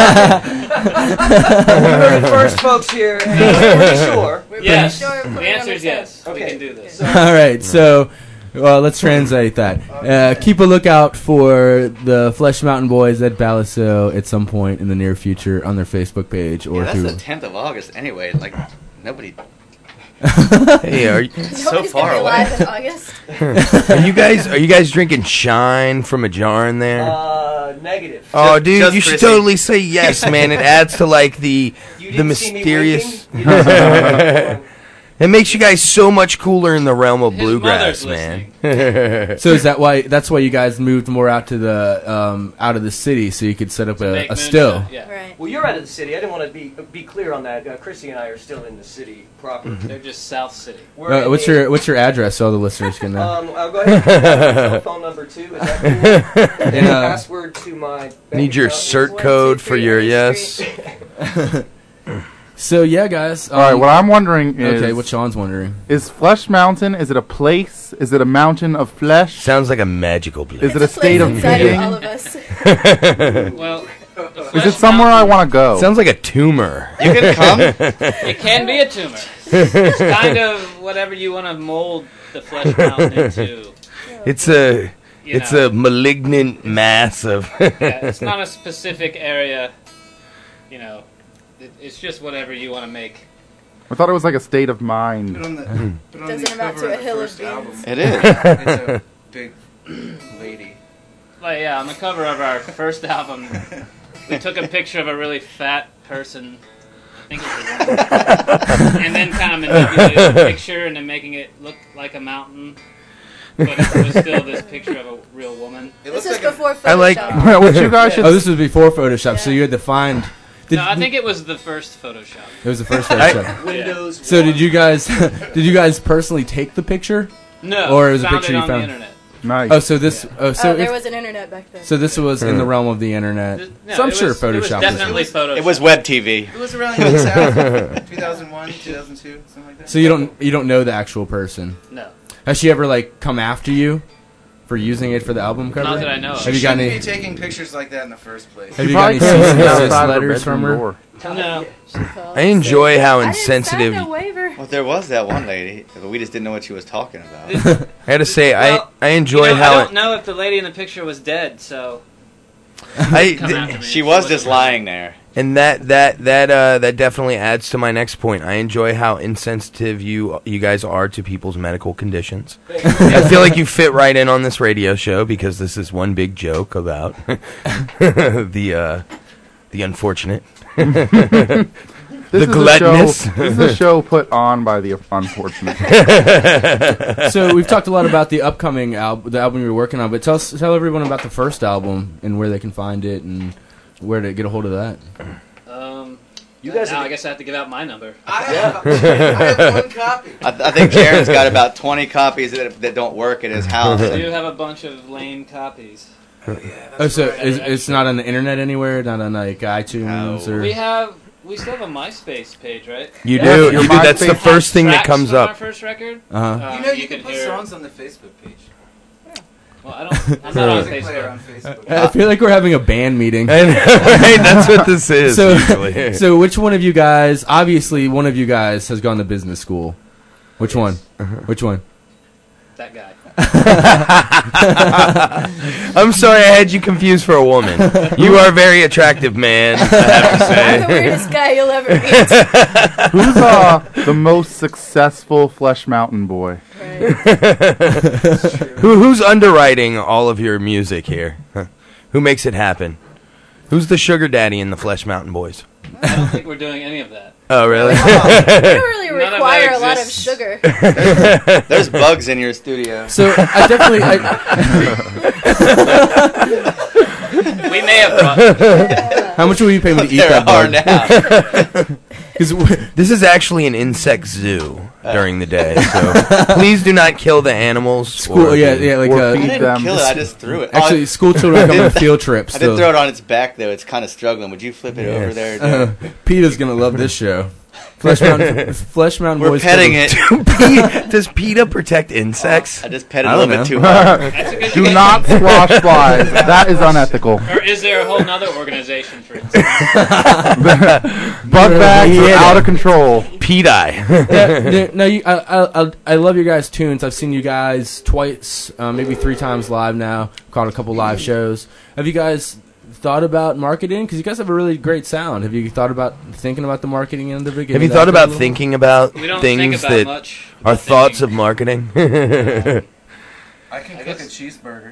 heard it first, folks, here. We're pretty sure. Yes. The answer is yes. Okay. We can do this. All right, so let's translate that. Keep a lookout for the Flesh Mountain Boys at Baliso at some point in the near future on their Facebook page or Yeah, that's through. the 10th of August anyway. Like, nobody... Hey, are you so far away? Live in August. Are you guys drinking shine from a jar in there? Negative. Oh, dude, just you should Chrissy. totally say yes, man. It adds to like the didn't see me mysterious. waiting? You didn't see It makes you guys so much cooler in the realm of bluegrass, mother's man. So is that why? That's why you guys moved more out to the out of the city, so you could set up a still. Yeah. Right. Well, you're out of the city. I didn't want to be clear on that. Chrissy and I are still in the city proper. They're just South City. We're in What's your address so all the listeners can know? I'll go ahead and put my cell phone number too. Is that cool? And the password to my bank Need your account is cert code for your 123 yes. So yeah, guys. All right, what I'm wondering is... Okay, what Sean's wondering. Is Flesh Mountain, is it a place? Is it a mountain of flesh? Sounds like a magical place. Is it a state of inside being? of all of us. Well, Is it somewhere I want to go? Sounds like a tumor. You can come. it can be a tumor. It's kind of whatever you want to mold the Flesh Mountain into. It's a malignant mass of. Yeah, it's not a specific area. You know, it's just whatever you want to make. I thought it was like a state of mind. Doesn't amount to a hill of beans. It is. It's a big lady. Like, yeah, on the cover of our first album, we took a picture of a really fat person. I think it was a woman. And then kind of manipulated the picture and then making it look like a mountain. But it was still this picture of a real woman. This is before Photoshop. I like what you guys should. Oh, this was before Photoshop, so you had to find. No, I think it was the first Photoshop. It was the first Photoshop. Windows. So did you guys personally take the picture? No, or it was a found picture it you on found? the internet. Nice. Oh, so this. Oh, so there if- was an internet back then. So this was in the realm of the internet. No, So I'm it sure was- Photoshop. It was definitely Photoshop. It was web TV. It was around like 2001, 2002, something like that. So you don't know the actual person. No. Has she ever like come after you for using it for the album cover? Not that I know of. Have you She got shouldn't any? be taking pictures like that in the first place. Have you got any cease and desist letters from her? No. I enjoy how I didn't sign insensitive. no waiver. Well, there was that one lady, but we just didn't know what she was talking about. I had to say, Well, I enjoy you know, how I don't know if the lady in the picture was dead, so. She was just lying there. And that definitely adds to my next point. I enjoy how insensitive you guys are to people's medical conditions. I feel like you fit right in on this radio show because this is one big joke about the unfortunate. This The is gluttonous. This is a show put on by the unfortunate. So we've talked a lot about the upcoming album, the album you're working on, but tell everyone about the first album and where they can find it and where to get a hold of that. You guys now I guess I have to give out my number. I have one copy. I think Jared's got about 20 copies that don't work at his house. I do have a bunch of lame copies. Oh, so it's not on the internet anywhere, not on like iTunes or. We still have a MySpace page, right? You do. You do. That's the first thing that comes Tracks from up. Our first record. You know, you can put hear- songs on the Facebook page. Well, I'm not on Facebook. I feel like we're having a band meeting. Right, that's what this is. So, usually. so which one of you guys? Obviously, one of you guys has gone to business school. Which one? Which one? That guy. I'm sorry, I had you confused for a woman. You are a very attractive man, I have to say. I'm the weirdest guy you'll ever meet. Who's the most successful Flesh Mountain boy? Who's underwriting all of your music here? Who makes it happen? Who's the sugar daddy in the Flesh Mountain Boys? I don't think we're doing any of that. Oh, really? We don't really None of require that a lot of exists. sugar. There's bugs in your studio. So I definitely. We may have brought. How much will you pay me to eat There that are bug? now. This is actually an insect zoo during the day, so please do not kill the animals. School, or yeah, the- like or I feed didn't them. kill it. I just threw it. actually, school children come on field trips. I did So throw it on its back though. It's kind of struggling. Would you flip it over there? Derek? Peter's gonna love this show. Flesh Mountain We're Boys. petting it. Does PETA protect insects? I just petted I a don't little bit know. too hard. That's a good Do question. not squash flies. That is unethical. Or is there a whole nother organization for it? Bug bags are Yeah. out of control. PETA. No, I love your guys' tunes. I've seen you guys twice, maybe 3 times live now. Caught a couple live shows. Have you guys thought about marketing? Because you guys have a really great sound. Have you thought about thinking about the marketing in the beginning? Have you thought about thinking about We don't think things about that much are about thoughts thinking. of marketing? I can cook a cheeseburger.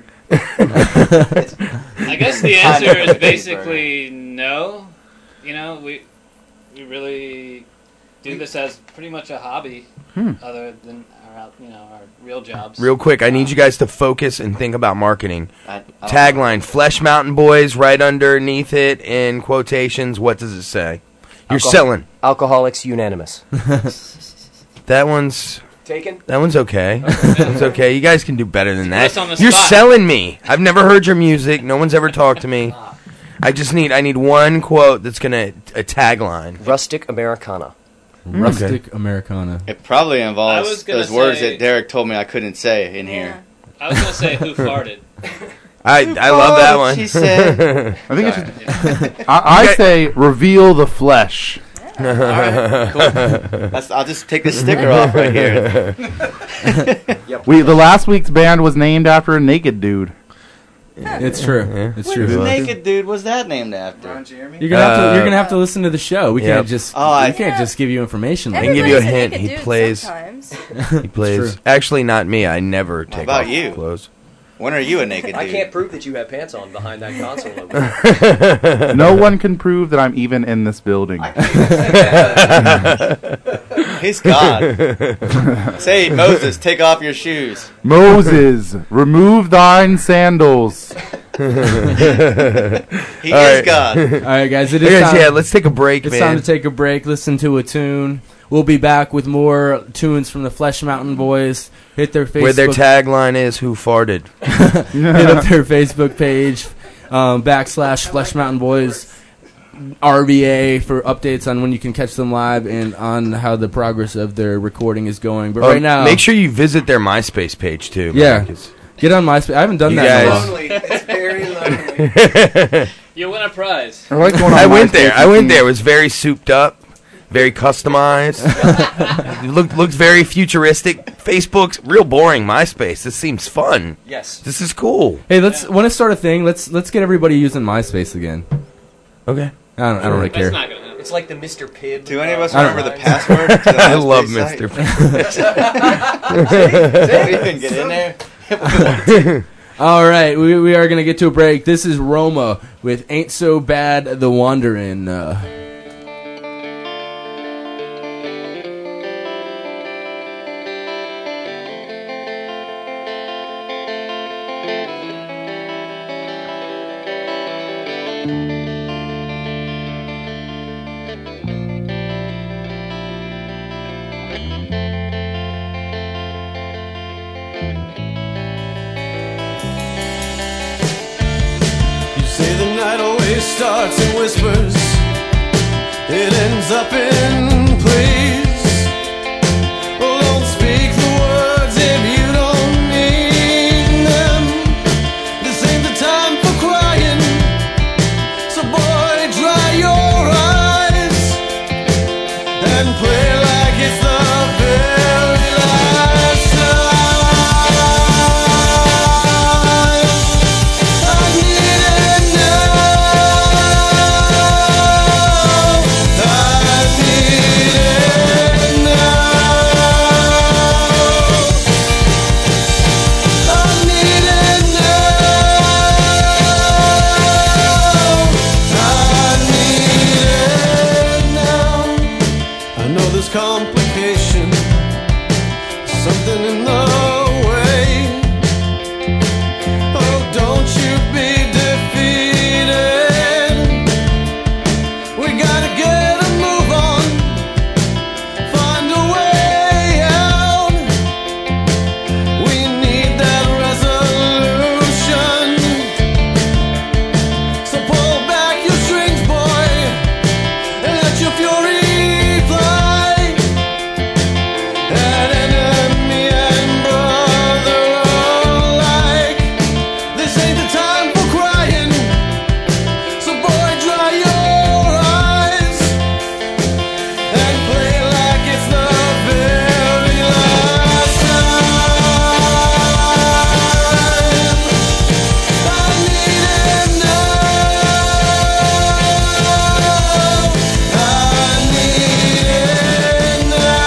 I guess the answer is basically no. You know, we really do this as pretty much a hobby, other than our real jobs. Real quick, I need you guys to focus and think about marketing. I don't Tagline: Flesh Mountain Boys. Right underneath it in quotations, what does it say? You're selling. Alcoholics Unanimous. That one's Taken? That one's okay. It's okay. You guys can do better than that. That's on the You're spot. selling me. I've never heard your music. No one's ever talked to me. I need one quote that's gonna a tagline. Rustic Americana. Rustic Americana. It probably I involves was gonna those words say- that Derek told me I couldn't say in here. I was gonna say who farted. I love that one. She said. I think it should. I say reveal the flesh. All right, cool. I'll just take this sticker off right here. The last week's band was named after a naked dude. It's true. It's Which true. naked dude was that named after? You're gonna have to listen to the show. We can't just we can't just give you information. I can give you a hint. naked He dude plays. sometimes. He plays. Actually, not me. I never take about off you? clothes. When are you a naked dude? I can't prove that you have pants on behind that console logo. No one can prove that I'm even in this building. He's God. Say, Moses, take off your shoes. Moses, remove thine sandals. He is God. All right, guys. It is time. Yeah, let's take a break, It's man. time to take a break. Listen to a tune. We'll be back with more tunes from the Flesh Mountain Boys. Hit their Facebook. Where their tagline is, "Who farted?" Hit up their Facebook page, / Flesh Mountain Boys RBA for updates on when you can catch them live and on how the progress of their recording is going. But right now, make sure you visit their MySpace page too. Yeah, man, 'cause get on MySpace. I haven't done you that. guys- in a while. It's very lonely. You win a prize. I like going on I went MySpace there. and I went seeing- there. It was very souped up, very customized. It looked very futuristic. Facebook's real boring. MySpace. This seems fun. Yes. This is cool. Hey, want to start a thing. Let's get everybody using MySpace again. Okay. I don't really care. That's not gonna happen. It's like the Mr. Pibb. Do any of us I don't- remember the password to the I love MySpace Mr. site? We can get in there. All right, we are going to get to a break. This is Roma with Ain't So Bad the Wanderin'. Say the night always starts in whispers, it ends up in pleas. Well, don't speak the words if you don't mean them. This ain't the time for crying, so boy, dry your eyes and play like it's the very last time. Complication, something in the way. Oh, don't you be defeated. We gotta get a move on, find a way out. We need that resolution. So pull back your strings, boy, and let your fury fly. An enemy and brother alike. This ain't the time for crying, so boy, dry your eyes and play like it's the very last time. I need it now. I need it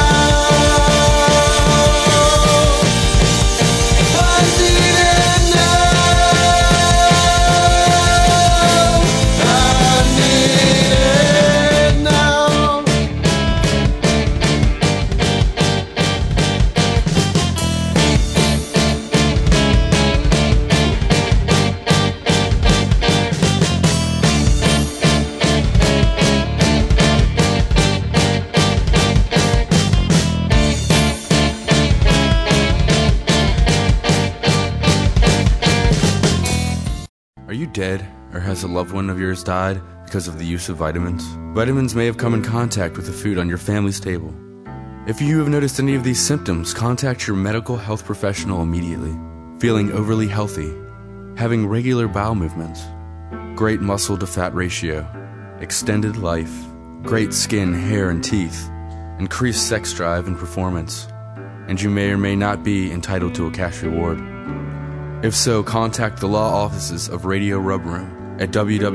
Are you dead, or has a loved one of yours died because of the use of vitamins? Vitamins may have come in contact with the food on your family's table. If you have noticed any of these symptoms, contact your medical health professional immediately. Feeling overly healthy, having regular bowel movements, great muscle to fat ratio, extended life, great skin, hair, and teeth, increased sex drive and performance, and you may or may not be entitled to a cash reward. If so, contact the law offices of Radio Rub Room at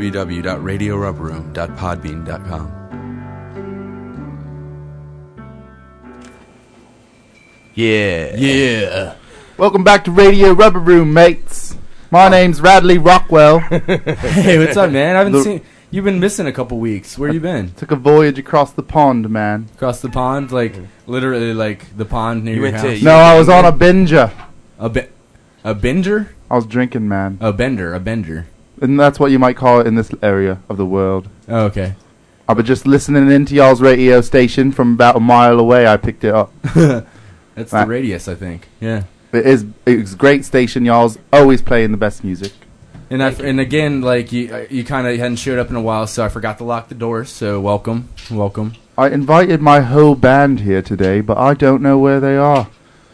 www.radiorubroom.podbean.com. Yeah. Welcome back to Radio Rubber Room, mates. My name's Radley Rockwell. Hey, what's up, man? I haven't seen... You've been missing a couple weeks. Where you been? Took a voyage across the pond, man. Across the pond? Like, literally, like, the pond near your house? No, I was on a binger. A binger? I was drinking, man. A bender. And that's what you might call it in this area of the world. Oh, okay. I was just listening into y'all's radio station from about a mile away. I picked it up. That's the radius, I think. Yeah. It's a great station. Y'all's always playing the best music. And again, like, you kind of hadn't showed up in a while, so I forgot to lock the doors, so welcome. I invited my whole band here today, but I don't know where they are.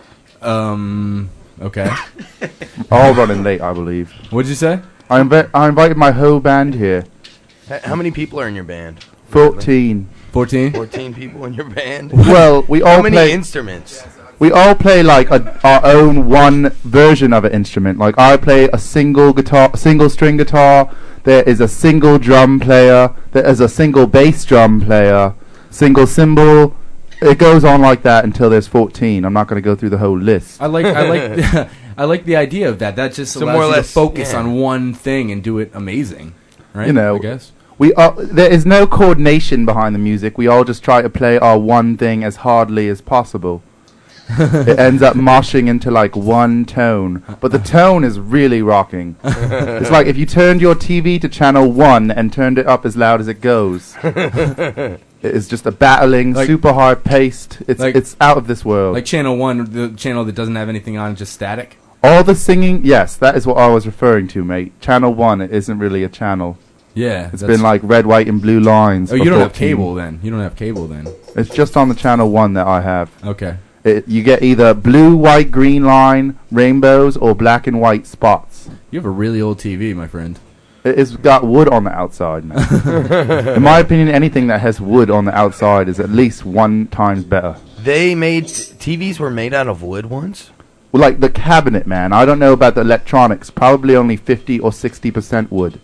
Okay. All running late, I believe. What'd you say? I invited my whole band here. How many people are in your band? 14. 14? 14 people in your band? Well, we all How many play instruments? We all play like our own one version of an instrument. Like I play a single string guitar. There is a single drum player. There is a single bass drum player. Single cymbal. It goes on like that until there's 14. I'm not going to go through the whole list. I like I like the idea of that. That just So allows more or you less, to focus yeah. on one thing and do it amazing, right? You know, I guess. there is no coordination behind the music. We all just try to play our one thing as hardly as possible. It ends up moshing into like one tone, but the tone is really rocking. It's like if you turned your TV to channel 1 and turned it up as loud as it goes. It is just a battling, Like- super high paced. It's out of this world. Like channel 1, the channel that doesn't have anything on, just static. All the singing, yes, that is what I was referring to, mate. Channel 1 isn't really a channel. Yeah, It's that's- been like red, white, and blue lines. Oh, for you don't have 14. cable then. You don't have cable then. It's just on the channel 1 that I have. Okay. You get either blue, white, green line, rainbows, or black and white spots. You have a really old TV, my friend. It's got wood on the outside now. In my opinion, anything that has wood on the outside is at least 1 times better. TVs were made out of wood once? Well, like the cabinet, man. I don't know about the electronics. Probably only 50 or 60% wood.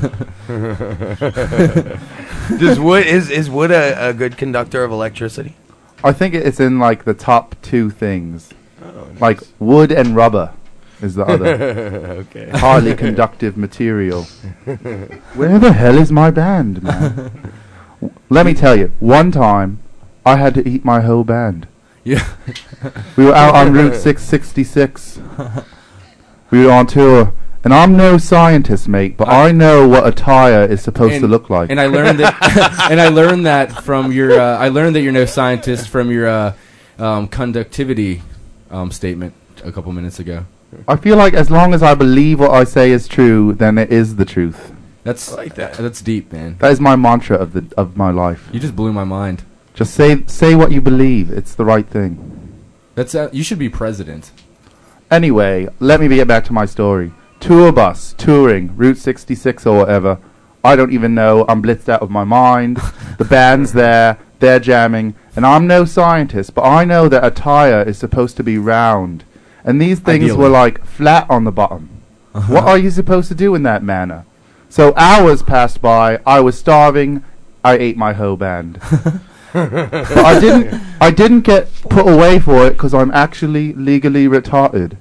Is wood a good conductor of electricity? I think it's in like the top 2 things. Like wood and rubber is the other. Okay. Highly conductive material. Where the hell is my band, man? Let me tell you, one time I had to eat my whole band. Yeah. We were out on Route 666. We were on tour. And I'm no scientist, mate, but I know what a tire is supposed to look like. And I learned that. And I learned that from your. I learned that you're no scientist from your conductivity statement a couple minutes ago. I feel like as long as I believe what I say is true, then it is the truth. That's That's deep, man. That is my mantra of my life. You just blew my mind. Just say what you believe. It's the right thing. That's you should be president. Anyway, let me get back to my story. Tour bus, touring, Route 66 or whatever. I don't even know. I'm blitzed out of my mind. The band's there. They're jamming. And I'm no scientist, but I know that a tire is supposed to be round. And these things Ideally. were like flat on the bottom. What are you supposed to do in that manner? So hours passed by. I was starving. I ate my whole band. But I didn't get put away for it because I'm actually legally retarded.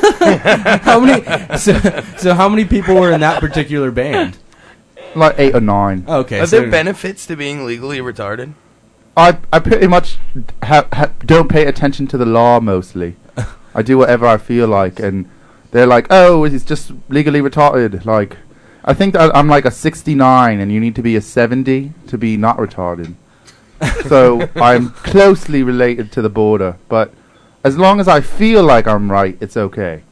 So how many people were in that particular band? Like 8 or 9. Okay. Are there benefits to being legally retarded? I pretty much don't pay attention to the law mostly. I do whatever I feel like, and they're like, "Oh, he's just legally retarded." Like, I think that I'm like a 69, and you need to be a 70 to be not retarded. So I'm closely related to the border, but as long as I feel like I'm right, it's okay.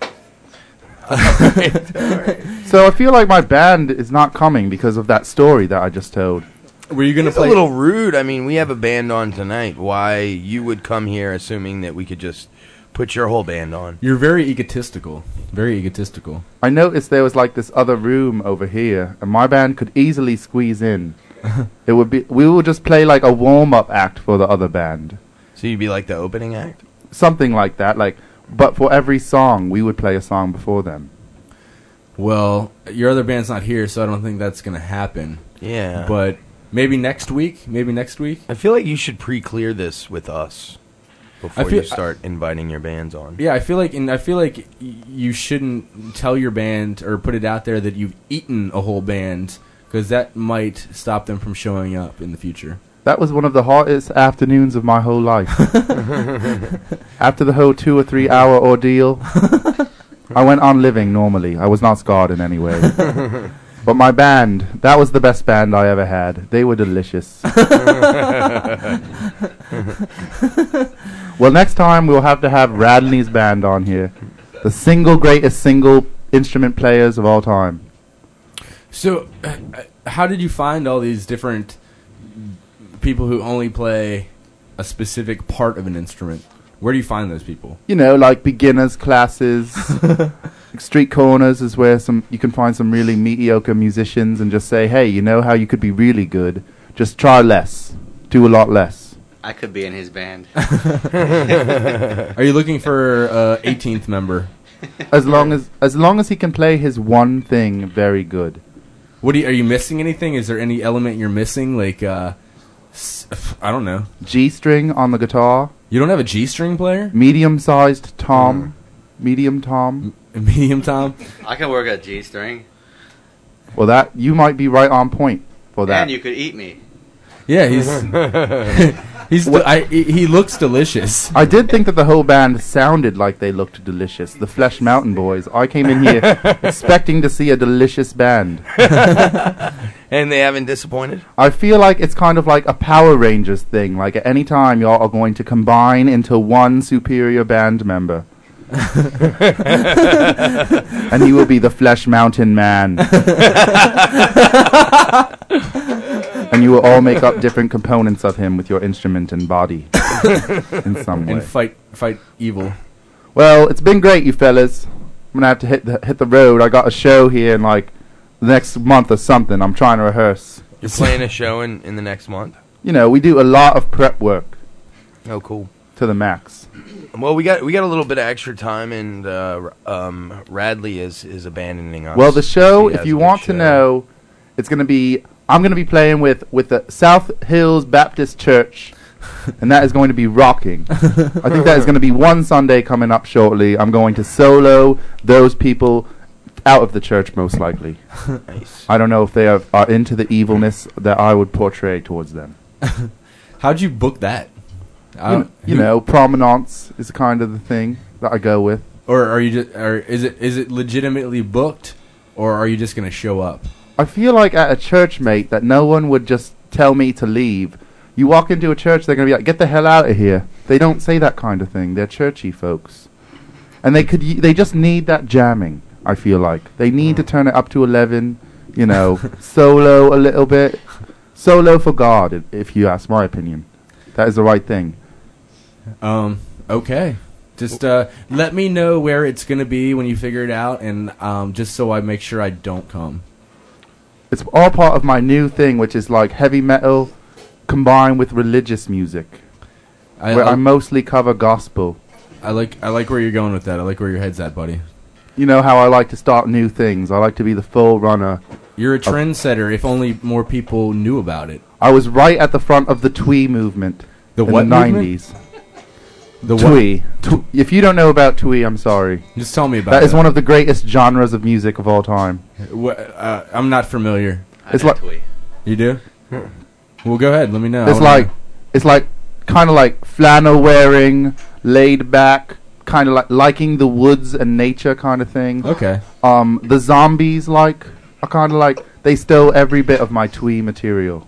So I feel like my band is not coming because of that story that I just told. Were you gonna It's play? a little rude. I mean, we have a band on tonight. Why you would come here assuming that we could just put your whole band on? You're very egotistical. Very egotistical. I noticed there was like this other room over here, and my band could easily squeeze in. It would be we would just play like a warm-up act for the other band. So you'd be like the opening act? Something like that, but for every song we would play a song before them. Well, your other band's not here, so I don't think that's going to happen. Yeah. But maybe next week? I feel like you should pre-clear this with us before you start inviting your bands on. Yeah, I feel like you shouldn't tell your band or put it out there that you've eaten a whole band, because that might stop them from showing up in the future. That was one of the hottest afternoons of my whole life. After the whole 2 or 3 hour ordeal, I went on living normally. I was not scarred in any way. But my band, that was the best band I ever had. They were delicious. Well, next time we'll have to have Radley's band on here. The single greatest single instrument players of all time. So, how did you find all these different people who only play a specific part of an instrument? Where do you find those people? You know, like beginners classes. Street corners is where you can find some really mediocre musicians and just say, hey, you know how you could be really good? Just try less. Do a lot less. I could be in his band. Are you looking for 18th member? As long as he can play his one thing very good. Are you missing anything? Is there any element you're missing? Like, I don't know. G-string on the guitar. You don't have a G-string player? Medium-sized tom. Medium tom. Medium tom? I can work a G-string. Well, you might be right on point for that. And you could eat me. Yeah, he looks delicious. I did think that the whole band sounded like they looked delicious. The Flesh Mountain Boys. I came in here expecting to see a delicious band. And they haven't disappointed? I feel like it's kind of like a Power Rangers thing. Like at any time y'all are going to combine into one superior band member. And he will be the Flesh Mountain Man. And you will all make up different components of him with your instrument and body in some way. And fight evil. Well, it's been great, you fellas. I'm gonna have to hit the road. I got a show here in like the next month or something. I'm trying to rehearse. You're playing a show in the next month? You know, we do a lot of prep work. Oh, cool. To the max. Well, we got a little bit of extra time, and Radley is abandoning us. Well, the show, if you want to know, it's gonna be. I'm going to be playing with the South Hills Baptist Church, and that is going to be rocking. I think that is going to be one Sunday coming up shortly. I'm going to solo those people out of the church, most likely. Nice. I don't know if they are into the evilness that I would portray towards them. How'd you book that? You know, prominence is kind of the thing that I go with. Or is it legitimately booked, or are you just going to show up? I feel like at a church, mate, that no one would just tell me to leave. You walk into a church, they're going to be like, get the hell out of here. They don't say that kind of thing. They're churchy folks. And they just need that jamming, I feel like. They need to turn it up to 11, you know, solo a little bit. Solo for God, if you ask my opinion. That is the right thing. Okay. Just let me know where it's going to be when you figure it out, and just so I make sure I don't come. It's all part of my new thing, which is like heavy metal combined with religious music, where I mostly cover gospel. I like where you're going with that. I like where your head's at, buddy. You know how I like to start new things. I like to be the full runner. You're a trendsetter. If only more people knew about it. I was right at the front of the twee movement in the 90s. The twee. If you don't know about twee, I'm sorry. Just tell me about that. That is one of the greatest genres of music of all time. I'm not familiar. It's like twee. You do? Well, go ahead. Let me know. It's like kind of like flannel wearing, laid back, kind of like liking the woods and nature kind of thing. Okay. The zombies are kind of like they stole every bit of my twee material.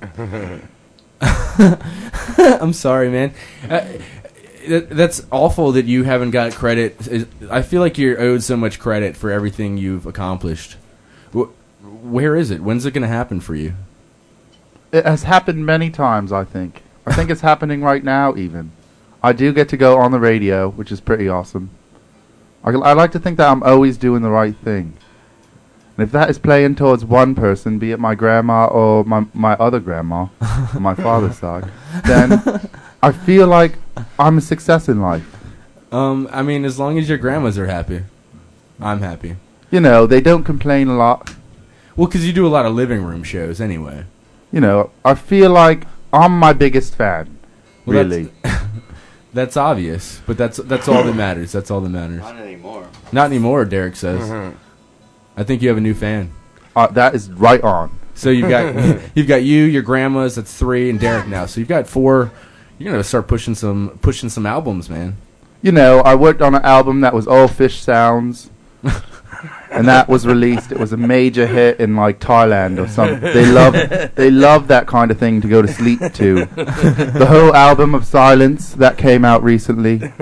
I'm sorry, man. That's awful that you haven't got credit. I feel like you're owed so much credit for everything you've accomplished. Where is it? When's it going to happen for you? It has happened many times, I think. I think it's happening right now, even. I do get to go on the radio, which is pretty awesome. I like to think that I'm always doing the right thing. And if that is playing towards one person, be it my grandma or my other grandma, on my father's side, then I feel like I'm a success in life. I mean, as long as your grandmas are happy, I'm happy. You know, they don't complain a lot. Well, because you do a lot of living room shows anyway. You know, I feel like I'm my biggest fan. Well, really. That's obvious, but that's all that matters. That's all that matters. Not anymore. Not anymore, Derek says. Mhm. I think you have a new fan. That is right on. So you've got you, your grandmas, that's 3, and Derek now. So you've got 4. You're gonna start pushing some albums, man. You know, I worked on an album that was all fish sounds. And that was released. It was a major hit in like Thailand or something. They love that kind of thing to go to sleep to. The whole album of Silence that came out recently.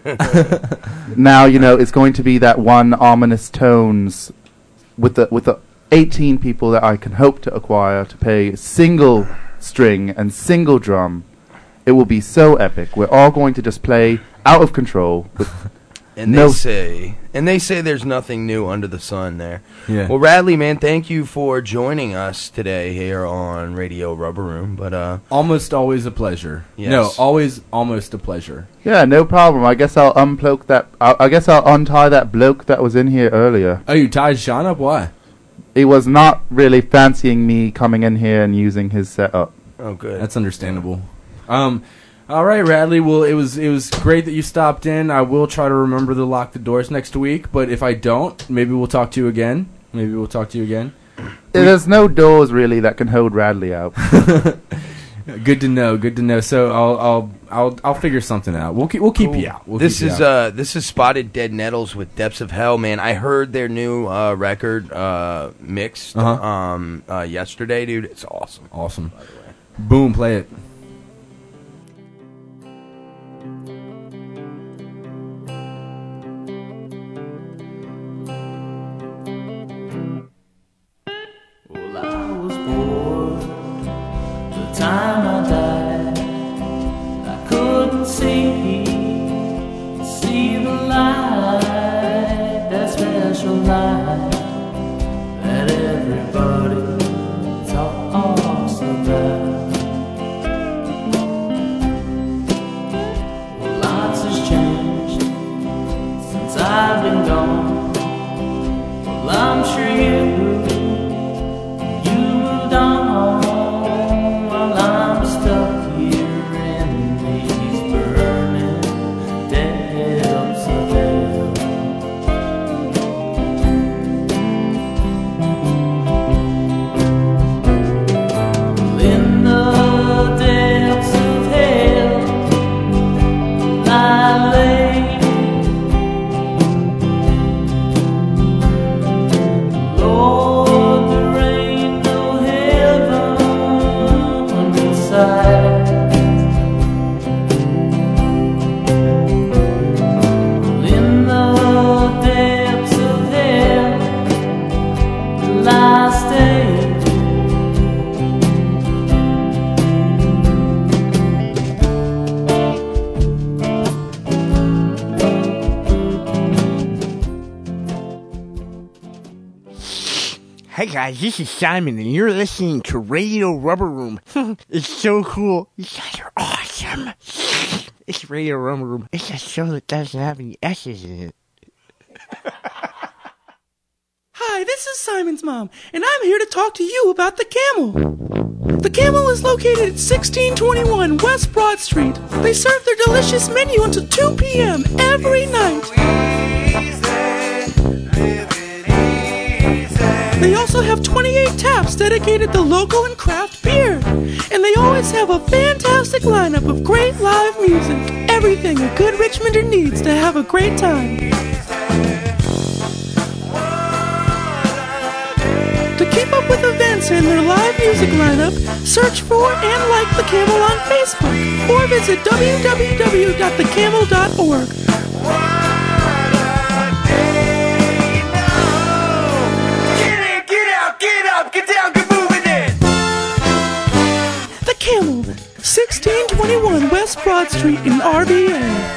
Now, you know, it's going to be that one ominous tones with the 18 people that I can hope to acquire to play single string and single drum. It will be so epic. We're all going to just play out of control with And they say there's nothing new under the sun there. Yeah. Well, Radley, man, thank you for joining us today here on Radio Rubber Room. But almost always a pleasure. Yes. No, always almost a pleasure. Yeah, no problem. I guess I'll unplug that. I guess I'll untie that bloke that was in here earlier. Oh, you tied Sean up? Why? He was not really fancying me coming in here and using his setup. Oh, good. That's understandable. All right, Radley. Well, it was great that you stopped in. I will try to remember to lock the doors next week, but if I don't, maybe we'll talk to you again. There's no doors really that can hold Radley out. Good to know. Good to know. So I'll figure something out. We'll keep you out. This is Spotted Dead Nettles with Depths of Hell, man. I heard their new record mixed yesterday, dude. It's awesome. Awesome. Boom, play it. Time I died, I couldn't see the light, that special light that everybody talks about. Well, lots has changed since I've been gone. Well, I'm sure you moved on. Hey guys, this is Simon, and you're listening to Radio Rubber Room. It's so cool. You guys are awesome. It's Radio Rubber Room. It's a show that doesn't have any S's in it. Hi, this is Simon's mom, and I'm here to talk to you about the Camel. The Camel is located at 1621 West Broad Street. They serve their delicious menu until 2 p.m. every night. They also have 28 taps dedicated to local and craft beer. And they always have a fantastic lineup of great live music. Everything a good Richmonder needs to have a great time. To keep up with events and their live music lineup, search for and like The Camel on Facebook or visit www.thecamel.org. Get down, get moving in! The Camel, 1621 West Broad Street in RVA.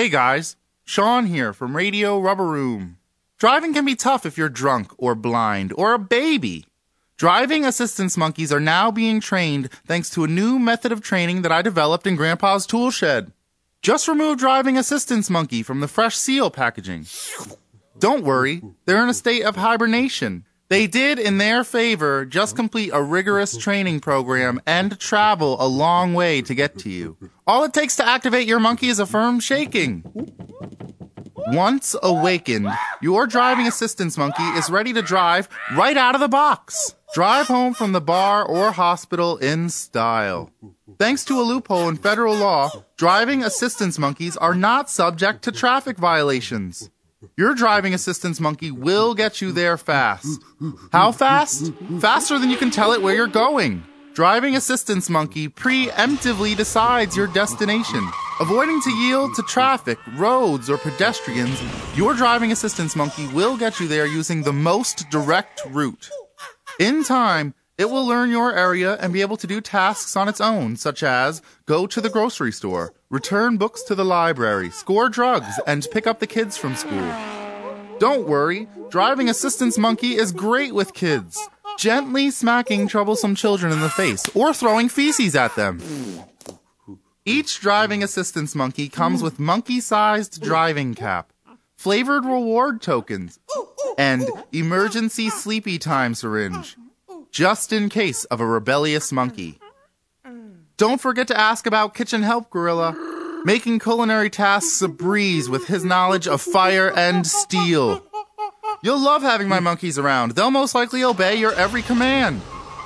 Hey guys, Sean here from Radio Rubber Room. Driving can be tough if you're drunk or blind or a baby. Driving assistance monkeys are now being trained thanks to a new method of training that I developed in Grandpa's tool shed. Just remove driving assistance monkey from the fresh seal packaging. Don't worry, they're in a state of hibernation. They did, in their favor, just complete a rigorous training program and travel a long way to get to you. All it takes to activate your monkey is a firm shaking. Once awakened, your driving assistance monkey is ready to drive right out of the box. Drive home from the bar or hospital in style. Thanks to a loophole in federal law, driving assistance monkeys are not subject to traffic violations. Your driving assistance monkey will get you there fast. How fast? Faster than you can tell it where you're going. Driving assistance monkey preemptively decides your destination. Avoiding to yield to traffic, roads, or pedestrians, your driving assistance monkey will get you there using the most direct route. In time, it will learn your area and be able to do tasks on its own, such as go to the grocery store, return books to the library, score drugs, and pick up the kids from school. Don't worry, driving assistance monkey is great with kids, gently smacking troublesome children in the face or throwing feces at them. Each driving assistance monkey comes with monkey-sized driving cap, flavored reward tokens, and emergency sleepy time syringe, just in case of a rebellious monkey. Don't forget to ask about Kitchen Help Gorilla, making culinary tasks a breeze with his knowledge of fire and steel. You'll love having my monkeys around. They'll most likely obey your every command.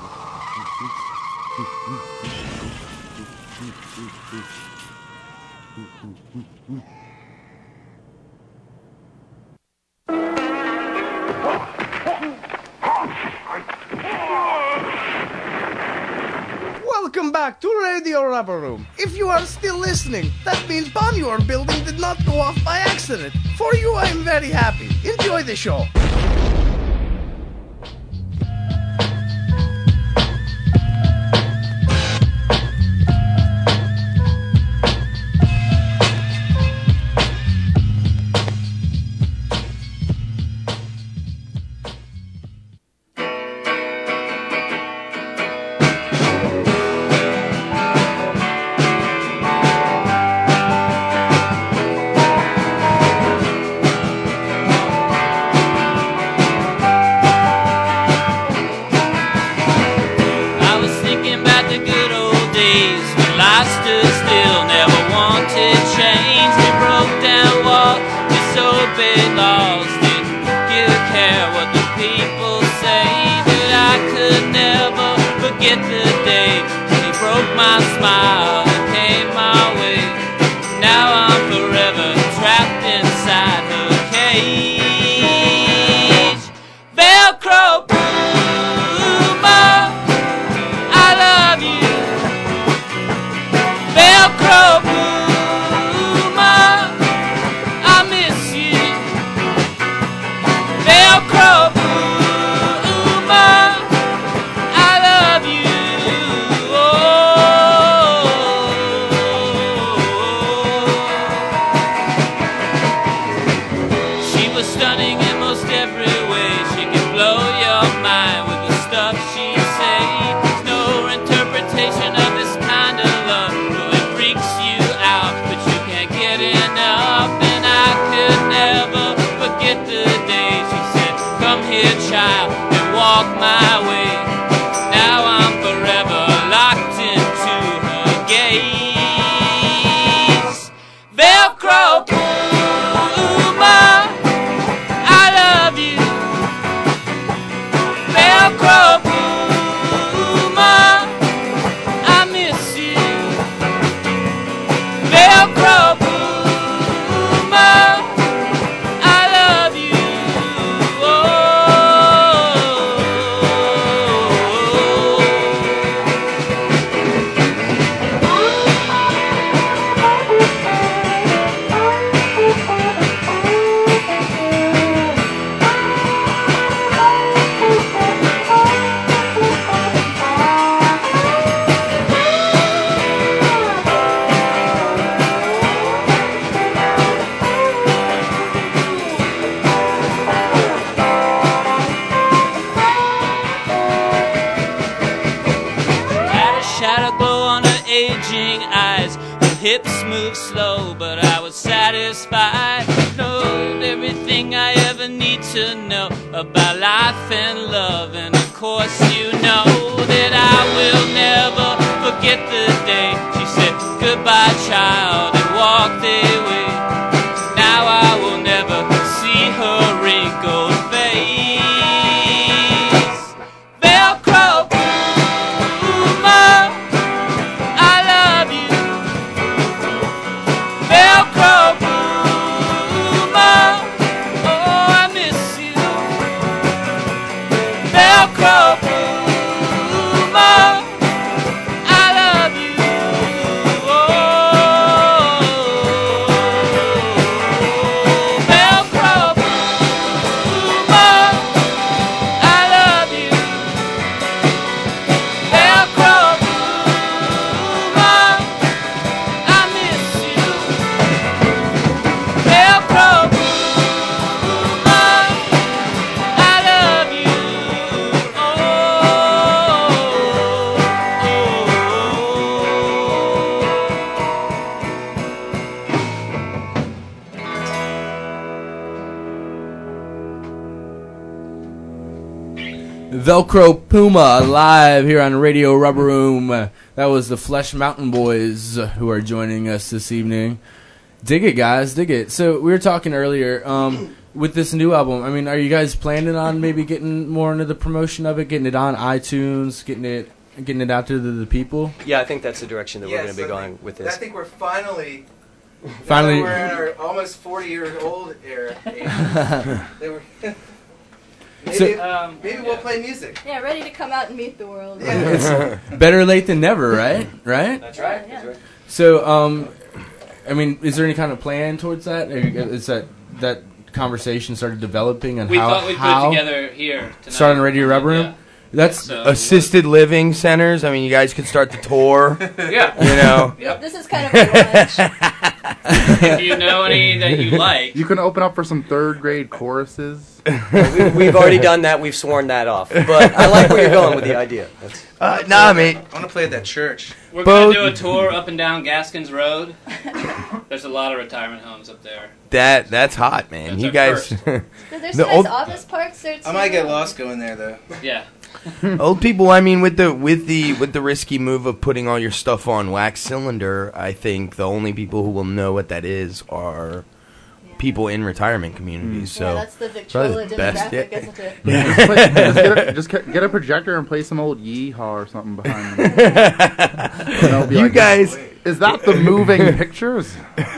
Welcome back to Radio Rubber Room. If you are still listening, that means bomb your building did not go off by accident. For you, I am very happy. Enjoy the show. raging eyes. Her hips moved slow, but I was satisfied. Knowed everything I ever need to know about life and love. And of course you know that I will never forget the day she said goodbye, child, and walked away. Now I will never see her wrinkled face. Velcro Puma, I love you. Velcro Puma, oh, I miss you. Velcro Puma, I love you. Oh, Velcro Puma, I love you. Velcro Puma, I miss you. Velcro Puma, I love you. Velcro Puma live here on Radio Rubber Room. That was the Flesh Mountain Boys who are joining us this evening. Dig it, guys, dig it. So we were talking earlier with this new album. I mean, are you guys planning on maybe getting more into the promotion of it, getting it on iTunes, getting it out to the people? Yeah, I think that's the direction that we're Yes, going to be I going think- with I this. think we're finally Finally- we're in our almost 40-year-old era. They were- maybe we'll play music. Yeah, ready to come out and meet the world. Better late than never, right? Right? That's right. Yeah. That's right. So, I mean, is there any kind of plan towards that? Is that conversation started developing on We how thought we'd put it together here tonight. start on Radio Rubber Room? Yeah. That's So- assisted living centers. I mean, you guys could start the tour. Yeah. You know. Yep. This is kind of a launch. If you know any that you like. You can open up for some third grade choruses. We've already done that. We've sworn that off. But I like where you're going with the idea. Nah, mate. I want to play at that church. We're going to do a tour up and down Gaskins Road. There's a lot of retirement homes up there. That's hot, man. That's You our guys. first. There's The nice old- office parks there too. I might get lost going there though. Yeah. Old people, I mean, with the risky move of putting all your stuff on wax cylinder, I think the only people who will know what that is are people in retirement communities. So Yeah, that's the probably Victrola the best. demographic, isn't it? Yeah. just get a projector and play some old Yeehaw or something behind them. And they'll be You like, guys- is that the moving pictures?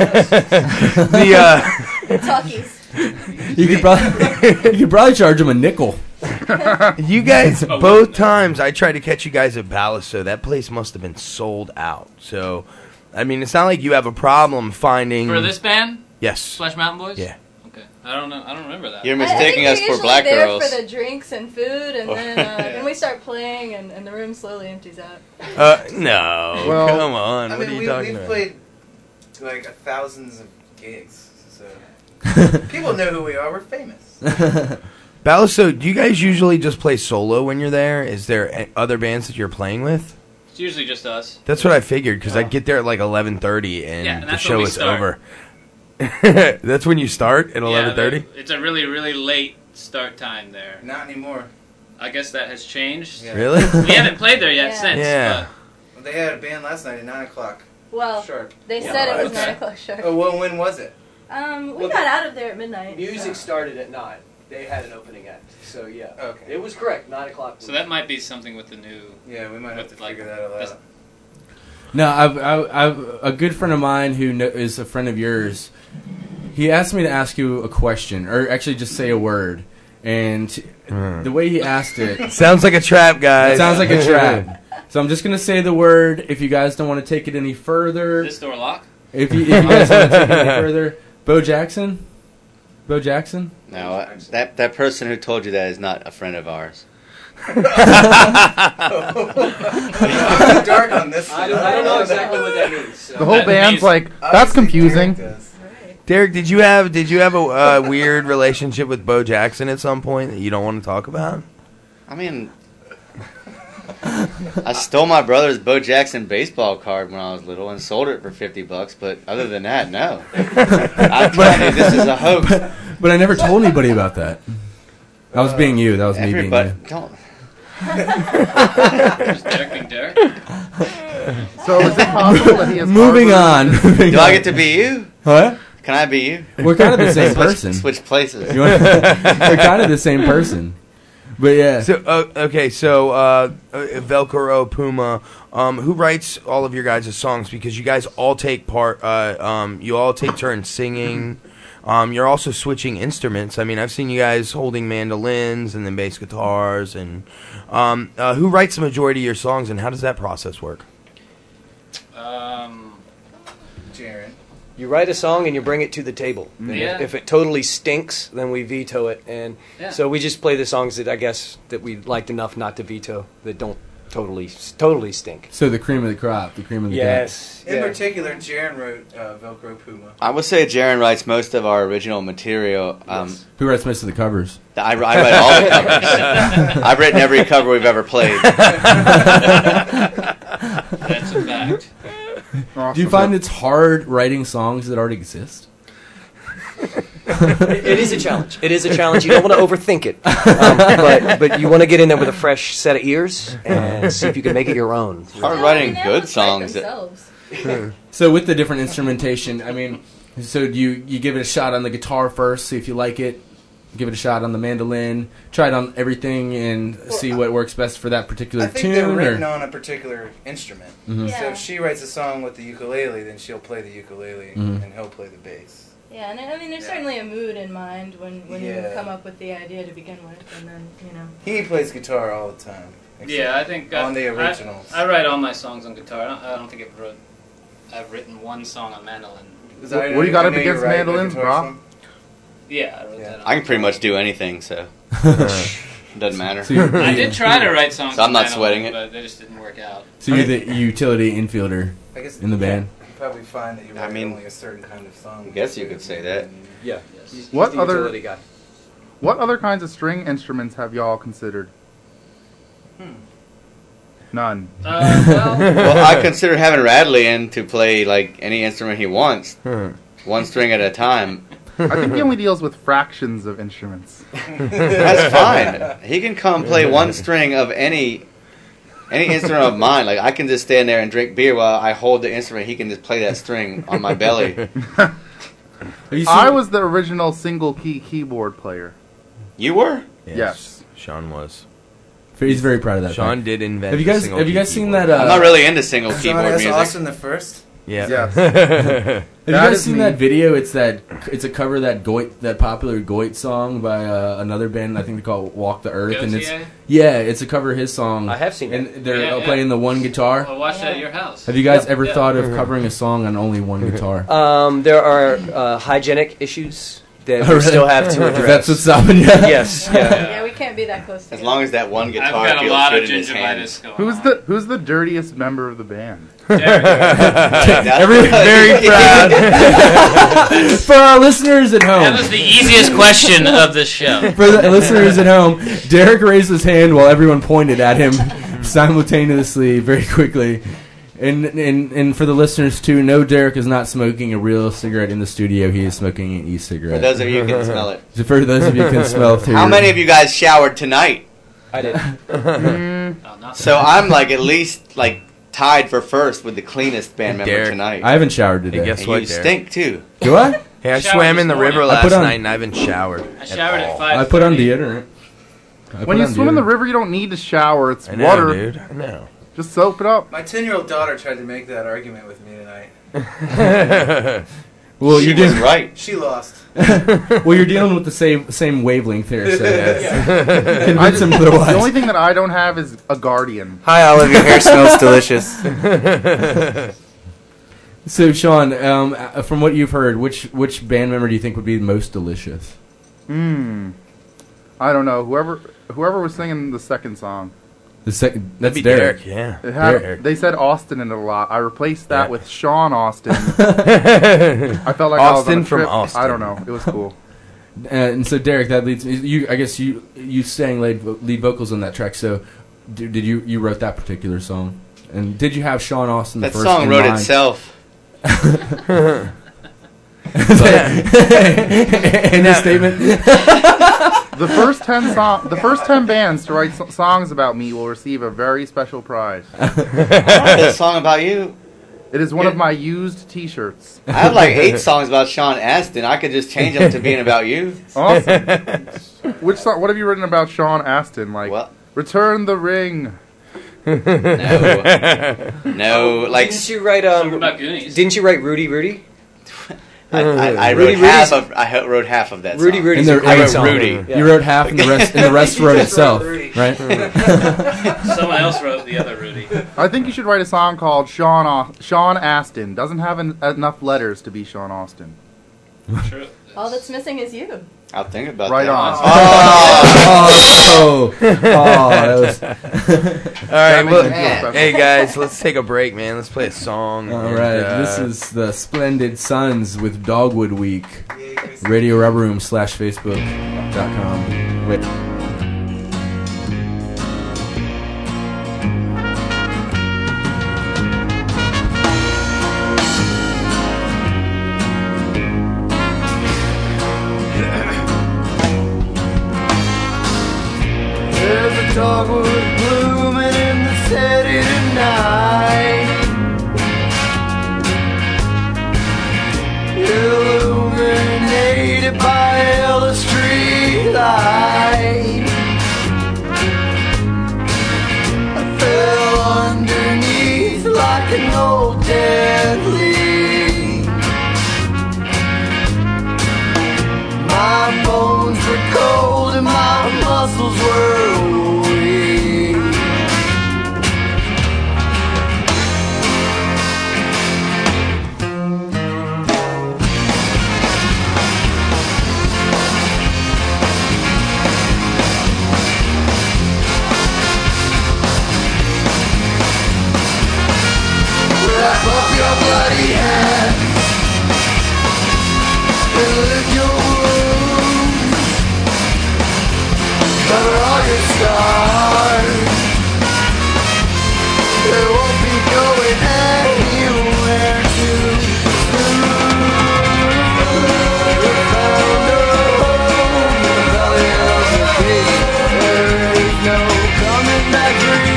Talkies. You could probably charge them a nickel. You guys, both times I tried to catch you guys at Palace, so that place must have been sold out. So, I mean, it's not like you have a problem finding For this band? Yes. Flesh Mountain Boys? Yeah. Okay. I don't know. I don't remember that. You're I think mistaking we're us for usually black there girls. for the drinks and food, and then we start playing, and the room slowly empties out. No, Well, come on. I What mean, are you talking we've about? played like thousands of gigs, so people know who we are. We're famous. Palace, so do you guys usually just play solo when you're there? Is there other bands that you're playing with? It's usually just us. That's what I figured, because I get there at like 11:30 and Yeah, and the that's show when we is start. over. That's when you start at 11:30? It's a really, really late start time there. Not anymore. I guess that has changed. Yeah. Really? We haven't played there yet Yeah. since. Yeah. Well, they had a band last night at 9 o'clock. Well, Sharp. they said it was Okay. 9 o'clock sharp. Oh, well, when was it? We got out of there at midnight. Music started at 9. They had an opening act. So, yeah. Okay. It was correct. 9 o'clock. So that might be something with the new. Yeah, we might have to figure that this- out. No, I've a good friend of mine who is a friend of yours. He asked me to ask you a question, or actually just say a word. And the way he asked it Sounds like a trap, guys. It sounds like a trap. So I'm just gonna say the word. If you guys don't want to take it any further, This door lock? if you guys want to take it any further, Bo Jackson. Bo Jackson. No, that person who told you that is not a friend of ours. Dark on this. I don't know exactly what that means. So. The whole band's like, that's confusing. Derek, did you have a weird relationship with Bo Jackson at some point that you don't want to talk about? I mean, I stole my brother's Bo Jackson baseball card when I was little and sold it for $50. But other than that, no. I'm telling you, this is a hoax. But I never told anybody about that. That was being you. That was me being you. Don't. Just Derek being Derek. So is it possible that he has Moving on. Do I get to be you? What? Can I be you? We're kind of the same person. Switch places. We're kind of the same person. But yeah. So okay, so Velcro Puma, who writes all of your guys' songs? Because you guys all take part. You all take turns singing. You're also switching instruments. I mean, I've seen you guys holding mandolins and then bass guitars. And who writes the majority of your songs, and how does that process work? Jaron. You write a song and you bring it to the table. Yeah. If it totally stinks, then we veto it. And so we just play the songs that I guess that we liked enough not to veto, that don't totally stink. So the cream of the crop, the cream of the Yes. In particular, Jaron wrote Velcro Puma. I would say Jaron writes most of our original material. Who writes most of the covers? I write all the covers. I've written every cover we've ever played. That's a fact. Do you find it's hard writing songs that already exist? It is a challenge. It is a challenge. You don't want to overthink it, but you want to get in there with a fresh set of ears and see if you can make it your own. It's hard writing good songs. So with the different instrumentation, I mean, so you give it a shot on the guitar first, see if you like it. Give it a shot on the mandolin. Try it on everything and see what works best for that particular I think tune. they're written on a particular instrument. Mhm. So if she writes a song with the ukulele, then she'll play the ukulele Mhm. and he'll play the bass. Yeah, and I mean, there's certainly a mood in mind when you Yeah. come up with the idea to begin with, and then, you know. He plays guitar all the time. Yeah, I think on the originals. I write all my songs on guitar. I don't think I've written one song on mandolin. What do you got up against mandolins, bro? Yeah, I wrote that on I can pretty much do anything, so doesn't matter. I did try to write songs so I'm on not mandolin, sweating it. but they just didn't work out. So you're the utility infielder I guess in the band. You probably find that you write only a certain kind of song. I guess you could say that. Yeah. What other kinds of string instruments have y'all considered? None. Well, I consider having Radley in to play like any instrument he wants, one string at a time. I think he only deals with fractions of instruments. That's fine. He can come play one string of any instrument of mine. Like I can just stand there and drink beer while I hold the instrument. He can just play that string on my belly. I was the original single key keyboard player. You were? Yes. Sean was. He's very proud of that. Sean fact. did invent. Have you guys seen keyboard. that? I'm not really into single Sean keyboard S. music. Austin the first. Yeah. Yes. Have you guys seen that video? It's a cover of that popular Goit song by another band. I think they call it Walk the Earth, and it's a cover of his song. I have seen it. And they're playing the one guitar. I watched that at your house. Have you guys ever thought of covering a song on only one guitar? There are hygienic issues that we still have to address. That's what's stopping you. Yes. Yeah, we can't be that close to As long as that one guitar I've got a feels lot good of in his hands. gingivitis going on. Who's the dirtiest member of the band? Everyone very proud. For our listeners at home. That was the easiest question of the show. For the listeners at home, Derek raised his hand while everyone pointed at him simultaneously, very quickly. And for the listeners too, no, Derek is not smoking a real cigarette in the studio. He is smoking an e-cigarette. For those of you who can smell it. So for those of you who can smell through. How many of you guys showered tonight? I did. So I'm like at least like tied for first with the cleanest band member Derek. tonight. I haven't showered today. Hey, guess And what, you Derek? stink too. Do I? Hey, I Showered swam this in the morning. river I last put on- night and I haven't showered. I showered at 5:30. I put on deodorant. When you swim in the river, you don't need to shower. It's I know, water. dude. I know. Just soap it up. My 10-year-old daughter tried to make that argument with me tonight. Well, She you're was right. She lost. Well, you're dealing with the same wavelength here, so Yeah. convince him otherwise. The only thing that I don't have is a guardian. Hi, Olive. Your hair smells delicious. So, Sean, from what you've heard, which band member do you think would be most delicious? I don't know. Whoever was singing the second song. The second, that's be Derek. Yeah. It had, Derek. They said Austin in it a lot. I replaced that Yeah. with Sean Austin. I felt like I was on Austin a from trip. Austin. I don't know. It was cool. And so, Derek, that leads you. I guess you sang lead vocals on that track. So, did you wrote that particular song? And did you have Sean Astin the That first song in wrote mind? itself. In this statement, the first 10 bands to write songs about me will receive a very special prize. I wrote a song about you. It is one of my used T-shirts. I have like 8 songs about Sean Astin. I could just change them to being about you. Awesome. Which song? What have you written about Sean Astin? Like, Return the Ring. No. Like, didn't you write Didn't you write Rudy Rudy? I wrote half of that. Rudy song. Rudy's I wrote song. Rudy. You wrote half, and the rest wrote itself, right? Someone else wrote the other Rudy. I think you should write a song called Sean Astin. Doesn't have enough letters to be Sean Astin. True. All that's missing is you. I'll think about right that. on. That was. All right, well, hey guys, let's take a break, man. Let's play a song. All right, this is the Splendid Sons with Dogwood Week. Radio Rubber Room /Facebook.com. Wait. Dogwood blooming in the city tonight, illuminated by all the street light. I fell underneath like an old dead leaf. My bones were cold and my muscles were wrap up your bloody hands and lick your wounds, cover all your scars. They won't be going anywhere too soon. You found a home in the belly of the beast. There is no coming back for you.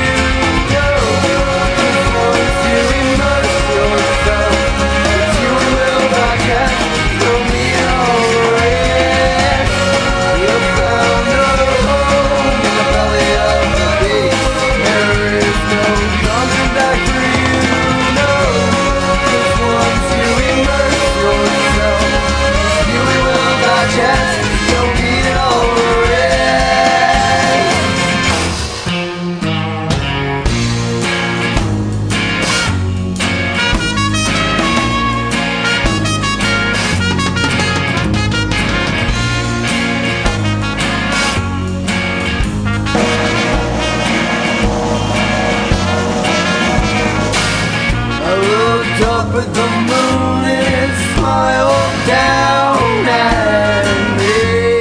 But the moon and it smiled down at me.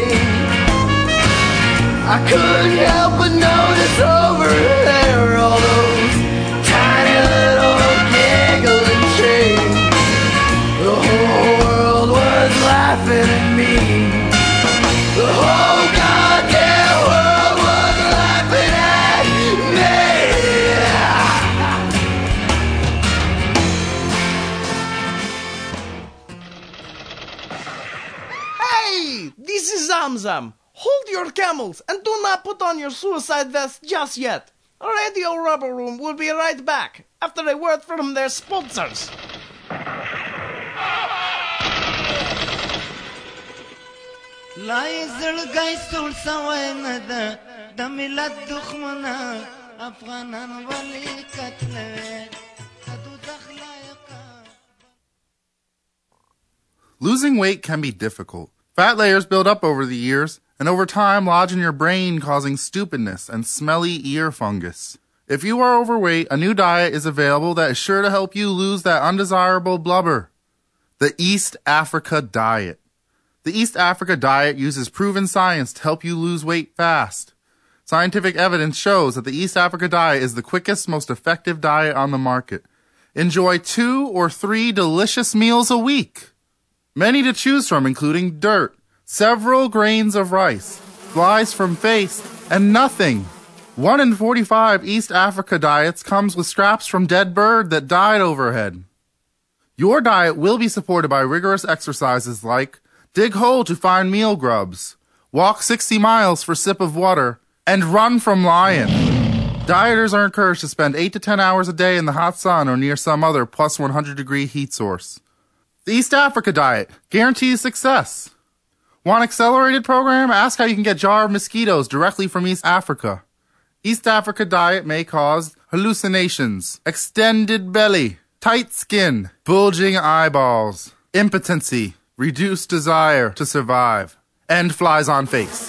I couldn't help but notice over there all those tiny little giggling trees. The whole world was laughing at me. The whole goddamn world was laughing at me. This is Zamzam. Hold your camels and do not put on your suicide vest just yet. Radio Rubber Room will be right back after a word from their sponsors. Losing weight can be difficult. Fat layers build up over the years, and over time lodge in your brain, causing stupidness and smelly ear fungus. If you are overweight, a new diet is available that is sure to help you lose that undesirable blubber. The East Africa Diet. The East Africa Diet uses proven science to help you lose weight fast. Scientific evidence shows that the East Africa diet is the quickest, most effective diet on the market. Enjoy 2 or 3 delicious meals a week. Many to choose from, including dirt, several grains of rice, flies from face, and nothing. 1 in 45 East Africa diets comes with scraps from dead bird that died overhead. Your diet will be supported by rigorous exercises like dig hole to find meal grubs, walk 60 miles for sip of water, and run from lion. Dieters are encouraged to spend 8 to 10 hours a day in the hot sun or near some other plus 100-degree heat source. The East Africa diet guarantees success. Want an accelerated program? Ask how you can get jar of mosquitoes directly from East Africa. East Africa diet may cause hallucinations, extended belly, tight skin, bulging eyeballs, impotency, reduced desire to survive, and flies on face.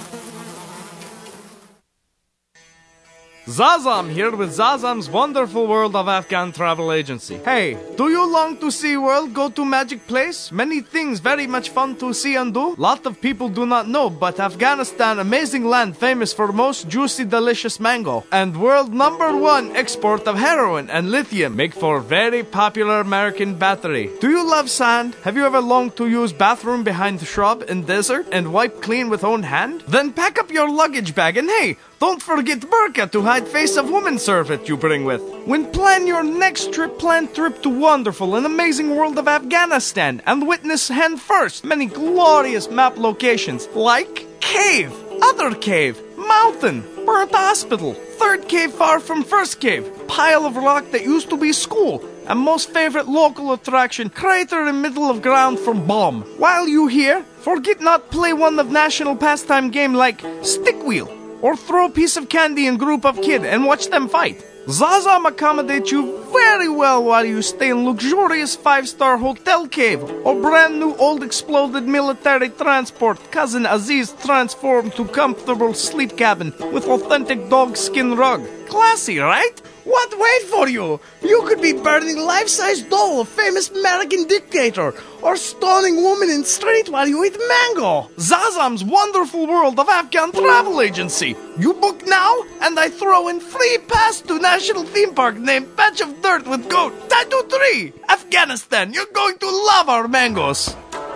Zazam here with Zazam's Wonderful World of Afghan Travel Agency. Hey, do you long to see world, go to magic place? Many things very much fun to see and do. Lot of people do not know, but Afghanistan, amazing land famous for most juicy, delicious mango. And world #1 export of heroin and lithium make for very popular American battery. Do you love sand? Have you ever longed to use bathroom behind the shrub in desert and wipe clean with own hand? Then pack up your luggage bag and hey, don't forget burqa to hide face of woman servant you bring with. When plan your next trip, plan trip to wonderful and amazing world of Afghanistan and witness hand first many glorious map locations like cave, other cave, mountain, burnt hospital, third cave far from first cave, pile of rock that used to be school, and most favorite local attraction, crater in middle of ground from bomb. While you here, forget not play one of national pastime game like stick wheel, or throw a piece of candy in group of kid and watch them fight. Zazam accommodates you very well while you stay in luxurious 5-star hotel cave or brand new old exploded military transport Cousin Aziz transformed to comfortable sleep cabin with authentic dog skin rug. Classy, right? What wait for you? You could be burning life-size doll of famous American dictator or stoning woman in street while you eat mango. Zazam's Wonderful World of Afghan Travel Agency. You book now and I throw in free pass to national theme park named Patch of Dirt with Goat. Tattoo 3. Afghanistan, you're going to love our mangoes.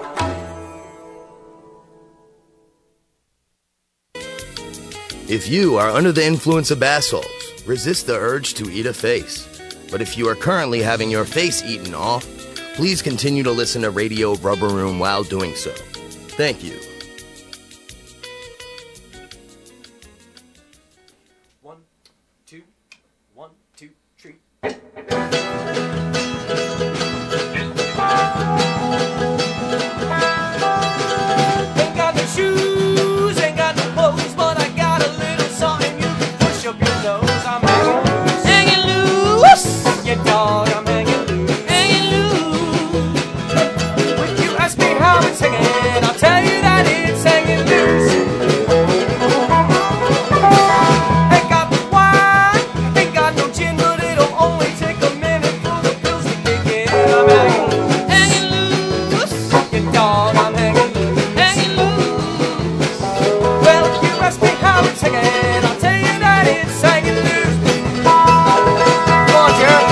If you are under the influence of bath salts, resist the urge to eat a face. But if you are currently having your face eaten off, please continue to listen to Radio Rubber Room while doing so. Thank you. One, two, 3. Ain't got no shoes, ain't got no clothes, but I got a little something you can push up your nose. I'm hanging loose, you dog, I'm hanging loose. When you ask me how it's hanging, I'll tell you that it's hanging loose. Ain't got no wine, ain't got no gin, but it'll only take a minute for the pills to kick in. I'm hanging loose, you dog, I'm hanging loose. Well, if you ask me how it's hanging, I'll tell you that it's hanging loose. Come on, Jared.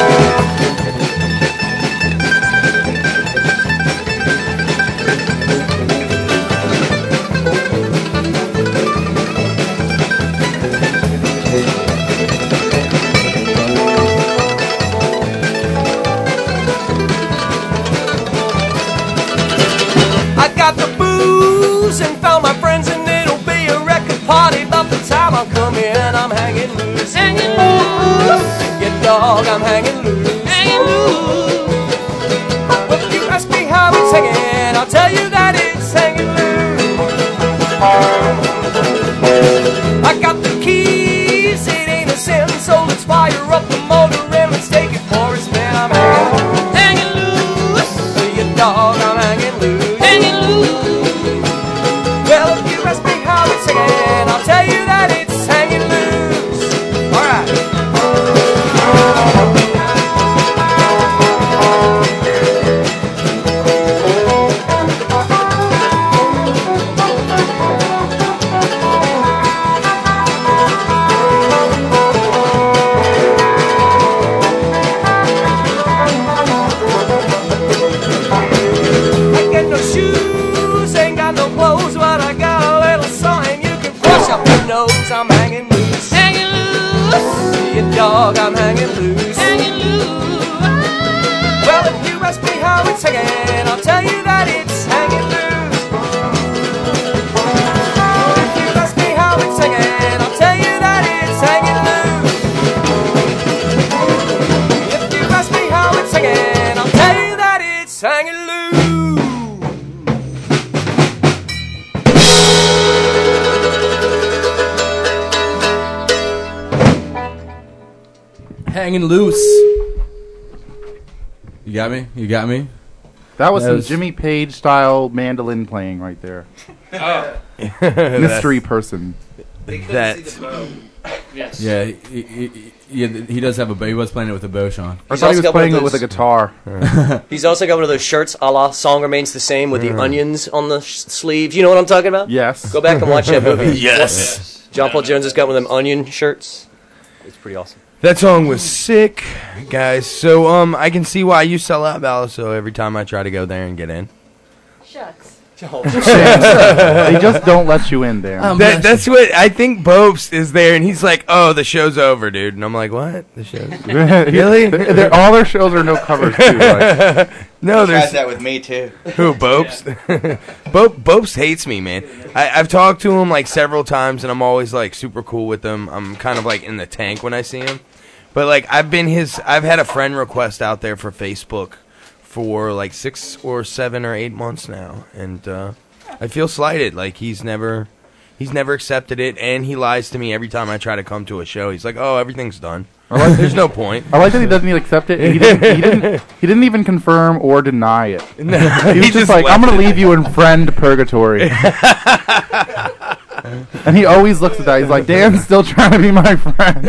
I got the booze and found my friends, and it'll be a record party. By the time I come in, I'm hanging loose. Hanging loose. You dog, I'm hanging loose. Hanging loose. But if you ask me how it's hanging, I'll tell you that it's hanging loose. I got the keys, it ain't a sin, so let's fire up the motor and let's take it for a spin. I'm hanging loose. You dog, I'm hanging loose. Hanging loose. Well, if you ask me how it's hanging, I'll tell you that it's hanging loose. All right. hanging loose. Hanging loose. See a dog, I'm hanging loose. Hanging loose. Well, if you ask me how it's hanging, I'll tell you that it's hanging loose. If you ask me how it's hanging, I'll tell you that it's hanging loose. If you ask me how it's hanging, I'll tell you that it's hanging loose. Hanging loose. You got me? You got me? That was some Jimmy Page style mandolin playing right there. Oh. Mystery person. Yes. Yeah, he does have a bow. He was playing it with a bow, Sean. I thought he was playing it with a guitar. He's also got one of those shirts a la Song Remains the Same with the onions on the sleeves. You know what I'm talking about? Yes. Go back and watch that movie. Yes. John Paul Jones has got one of them onion shirts. It's pretty awesome. That song was sick, guys. So I can see why you sell out Balaso every time I try to go there and get in. Shucks. They just don't let you in there. That's what I think. Bopes is there, and he's like, "Oh, the show's over, dude." And I'm like, "What? The show's really? All their shows are no covers too. Like. No, he there's tries that with me too. Who, Bopes? Bopes hates me, man. I've talked to him like several times, and I'm always like super cool with him. I'm kind of like in the tank when I see him. But like I've had a friend request out there for Facebook for like 6 or 7 or 8 months now, and I feel slighted. Like he's never accepted it, and he lies to me every time I try to come to a show. He's like, "Oh, everything's done. There's no point." I like that he doesn't even accept it. He didn't even confirm or deny it. No, he was just like, "I'm going to leave you in friend purgatory." And he always looks at that. He's like, "Dan's still trying to be my friend."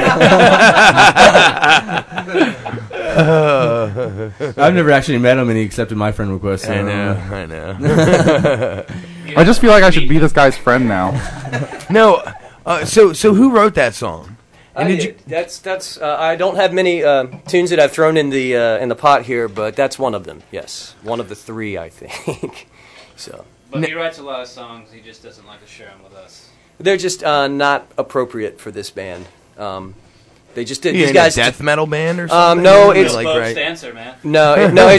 I've never actually met him, and he accepted my friend request. So I know. I just feel like I should be this guy's friend now. No, so who wrote that song? And that's I don't have many tunes that I've thrown in the pot here, but that's one of them. Yes, one of the 3, I think. So. But he writes a lot of songs. He just doesn't like to share them with us. They're just not appropriate for this band. They just did. You These guys a death metal band or something? No, it's like Dancer, man. No,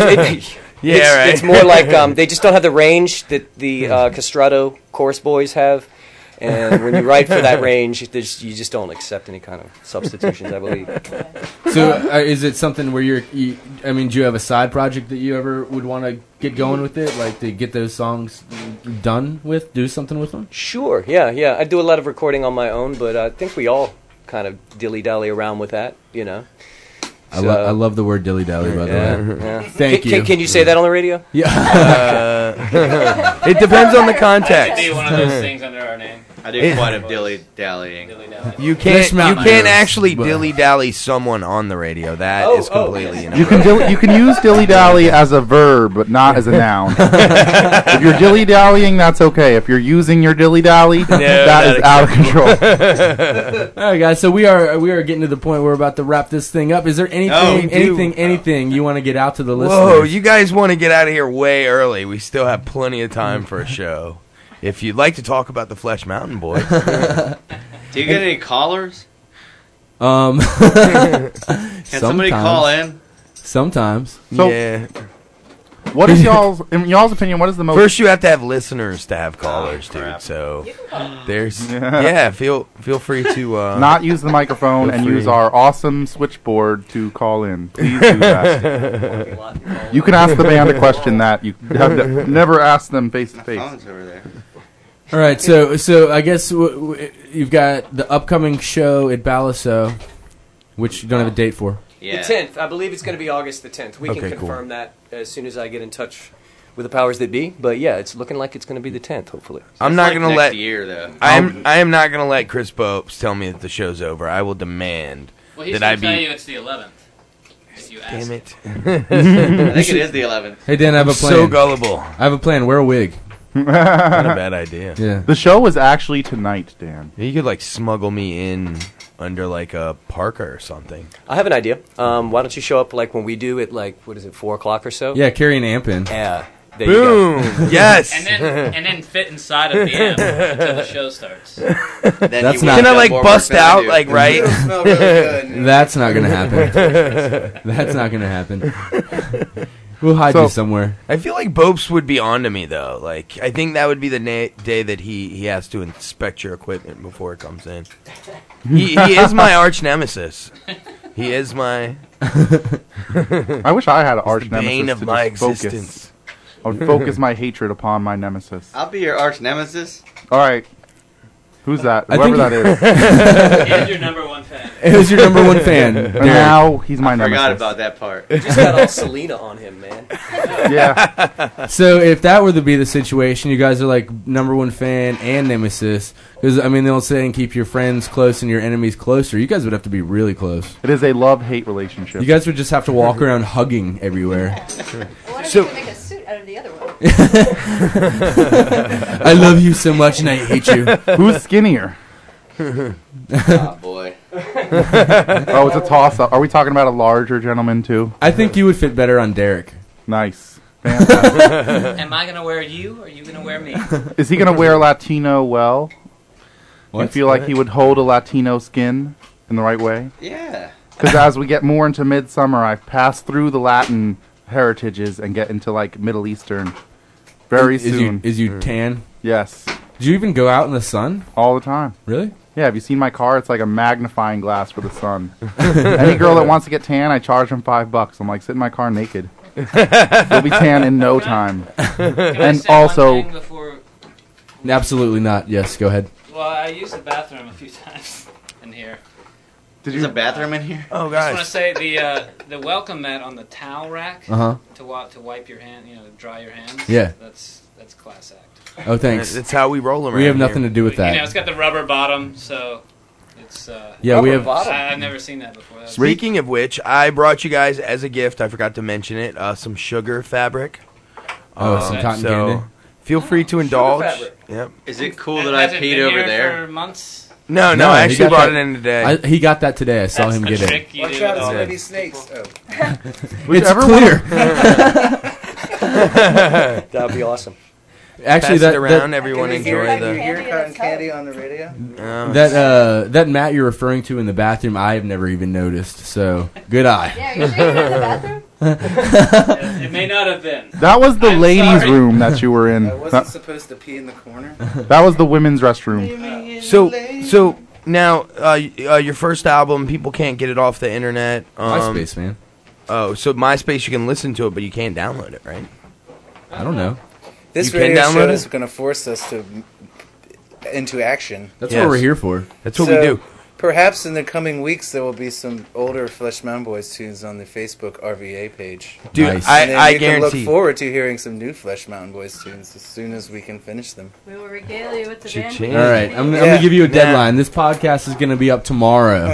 it's more like they just don't have the range that the Castrato chorus boys have. And when you write for that range, you just don't accept any kind of substitutions, I believe. So, is it something where do you have a side project that you ever would want to get going with it, like to get those songs do something with them? Sure, yeah. I do a lot of recording on my own, but I think we all kind of dilly-dally around with that, you know. I love the word dilly-dally, by the way. Yeah. Thank you. Can you say that on the radio? Yeah. It depends on the context. I do one of those things under our name. I do quite a dilly-dallying. You can't actually dilly-dally someone on the radio. That is completely inappropriate. You can use dilly-dally as a verb, but not as a noun. If you're dilly-dallying, that's okay. If you're using your dilly-dally, that is out of control. All right, guys. So we are getting to the point where we're about to wrap this thing up. Is there anything you want to get out to the listeners? Whoa, you guys want to get out of here way early. We still have plenty of time for a show. If you'd like to talk about the Flesh Mountain Boys. Do you get any callers? Can somebody call in? Sometimes. So, yeah. What is in y'all's opinion, what is the most... First you have to have listeners to have callers, dude. So there's... feel free to... not use the microphone and use our awesome switchboard to call in. Please do that. You can ask the band a question that you have never asked them face to face. Over there. All right, so I guess you've got the upcoming show at Balaso, which you don't have a date for. Yeah. The 10th. I believe it's going to be August the 10th. We can confirm that as soon as I get in touch with the powers that be. But yeah, it's looking like it's going to be the 10th, hopefully. I'm not going to let... year, though. I am not going to let Chris Bopes tell me that the show's over. I will demand that I be... tell you it's the 11th. If you ask. Damn it. I think it is the 11th. Hey, Dan, I have a plan. So gullible. I have a plan. Wear a wig. Not a bad idea. Yeah. The show is actually tonight, Dan. You could smuggle me in under a Parker or something. I have an idea. Why don't you show up when we do at 4 o'clock or so? Yeah, carry an amp in. Yeah. There you go. Boom. Yes. And then fit inside of the amp until the show starts. That's Can I like bust out like right? That's not gonna happen. That's not gonna happen. We'll hide you somewhere. I feel like Bopes would be on to me though. Like I think that would be the day that he has to inspect your equipment before it comes in. He is my arch nemesis. He is my. I wish I had an arch nemesis. Bane of to my just focus. existence. I would focus my hatred upon my nemesis. I'll be your arch nemesis. All right. Who's that? I Whoever think- that is. And your number one fan. It was your number one fan. And now he's my I nemesis. forgot about that part. You just got all Selena on him, man. Yeah. So if that were to be the situation, you guys are like number one fan and nemesis. Because I mean, they'll say and keep your friends close and your enemies closer. You guys would have to be really close. It is a love-hate relationship. You guys would just have to walk around hugging everywhere. What if So- you could make a suit out of the other one? I love you so much and I hate you. Who's skinnier? Oh boy. Oh, it's a toss-up. Are we talking about a larger gentleman too? I think you would fit better on Derek. Nice. Fantastic. Am I gonna wear you, or are you gonna wear me? Is he going to wear Latino well? You What? feel like he would hold a Latino skin in the right way? Yeah. Because as we get more into Midsummer, I pass through the Latin heritages and get into like Middle Eastern very soon. Is you tan? Yes. Do you even go out in the sun? All the time. Really? Yeah, have you seen my car? It's like a magnifying glass for the sun. Any girl that wants to get tan, I charge them $5. I'm like, sit in my car naked. You'll be tan in no time. Can I And say one also, thing before? Absolutely not. Yes, go ahead. Well, I used the bathroom a few times in here. There's a bathroom in here? Oh, I just want to say the welcome mat on the towel rack Uh-huh. to wipe your hand, dry your hands. Yeah. That's class act. Oh, thanks. That's how we roll around. We have nothing to do with that. It's got the rubber bottom, so it's. Yeah, we have- I've never seen that before. That's Speaking of which, I brought you guys as a gift. I forgot to mention it. Some sugar fabric. Some cotton candy. Feel free to indulge. fabric. Yep. Is it cool that I Has it peed been over here there? For months? No, he I actually got brought that- it in today. He got that today. I saw That's him the get trick it. you Watch do out, with it's all gonna that. be snakes. Oh. It's Whichever clear. That would be awesome. Actually, Pass it that around. Everyone Can you hear, enjoy can you the. hear cotton candy on the radio? that mat you're referring to in the bathroom, I have never even noticed. So good eye. Yeah, you're sure you're in the bathroom? It may not have been. that was the I'm ladies' sorry. room that you were in. I wasn't supposed to pee in the corner. That was the women's restroom. So now, your first album, people can't get it off the internet. MySpace, man. Oh, so MySpace, you can listen to it, but you can't download it, right? I don't know. This You can radio download show it? is going to force us to into action. That's what we're here for. That's what we do. Perhaps in the coming weeks there will be some older Flesh Mountain Boys tunes on the Facebook RVA page. Dude, Nice. I And then you can guarantee. look forward to hearing some new Flesh Mountain Boys tunes as soon as we can finish them. We will regale you with the band. Cha-ching. All right, I'm Yeah. going to give you a deadline. This podcast is going to be up tomorrow.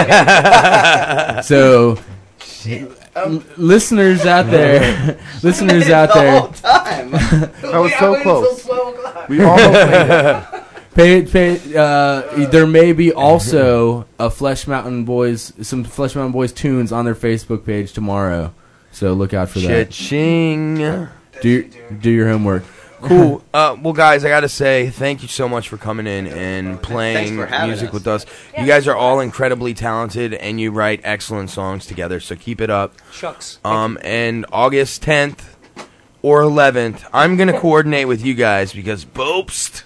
So, listeners out there, listeners out there, Time. That was so close. We almost made it. there may be also some Flesh Mountain Boys tunes on their Facebook page tomorrow. So look out for that. Cha-ching. Do your homework. Cool. Well, guys, I got to say thank you so much for coming in and playing for having music us. with us. You guys are all incredibly talented, and you write excellent songs together, so keep it up. Shucks. And August 10th or 11th, I'm going to coordinate with you guys because Bopst.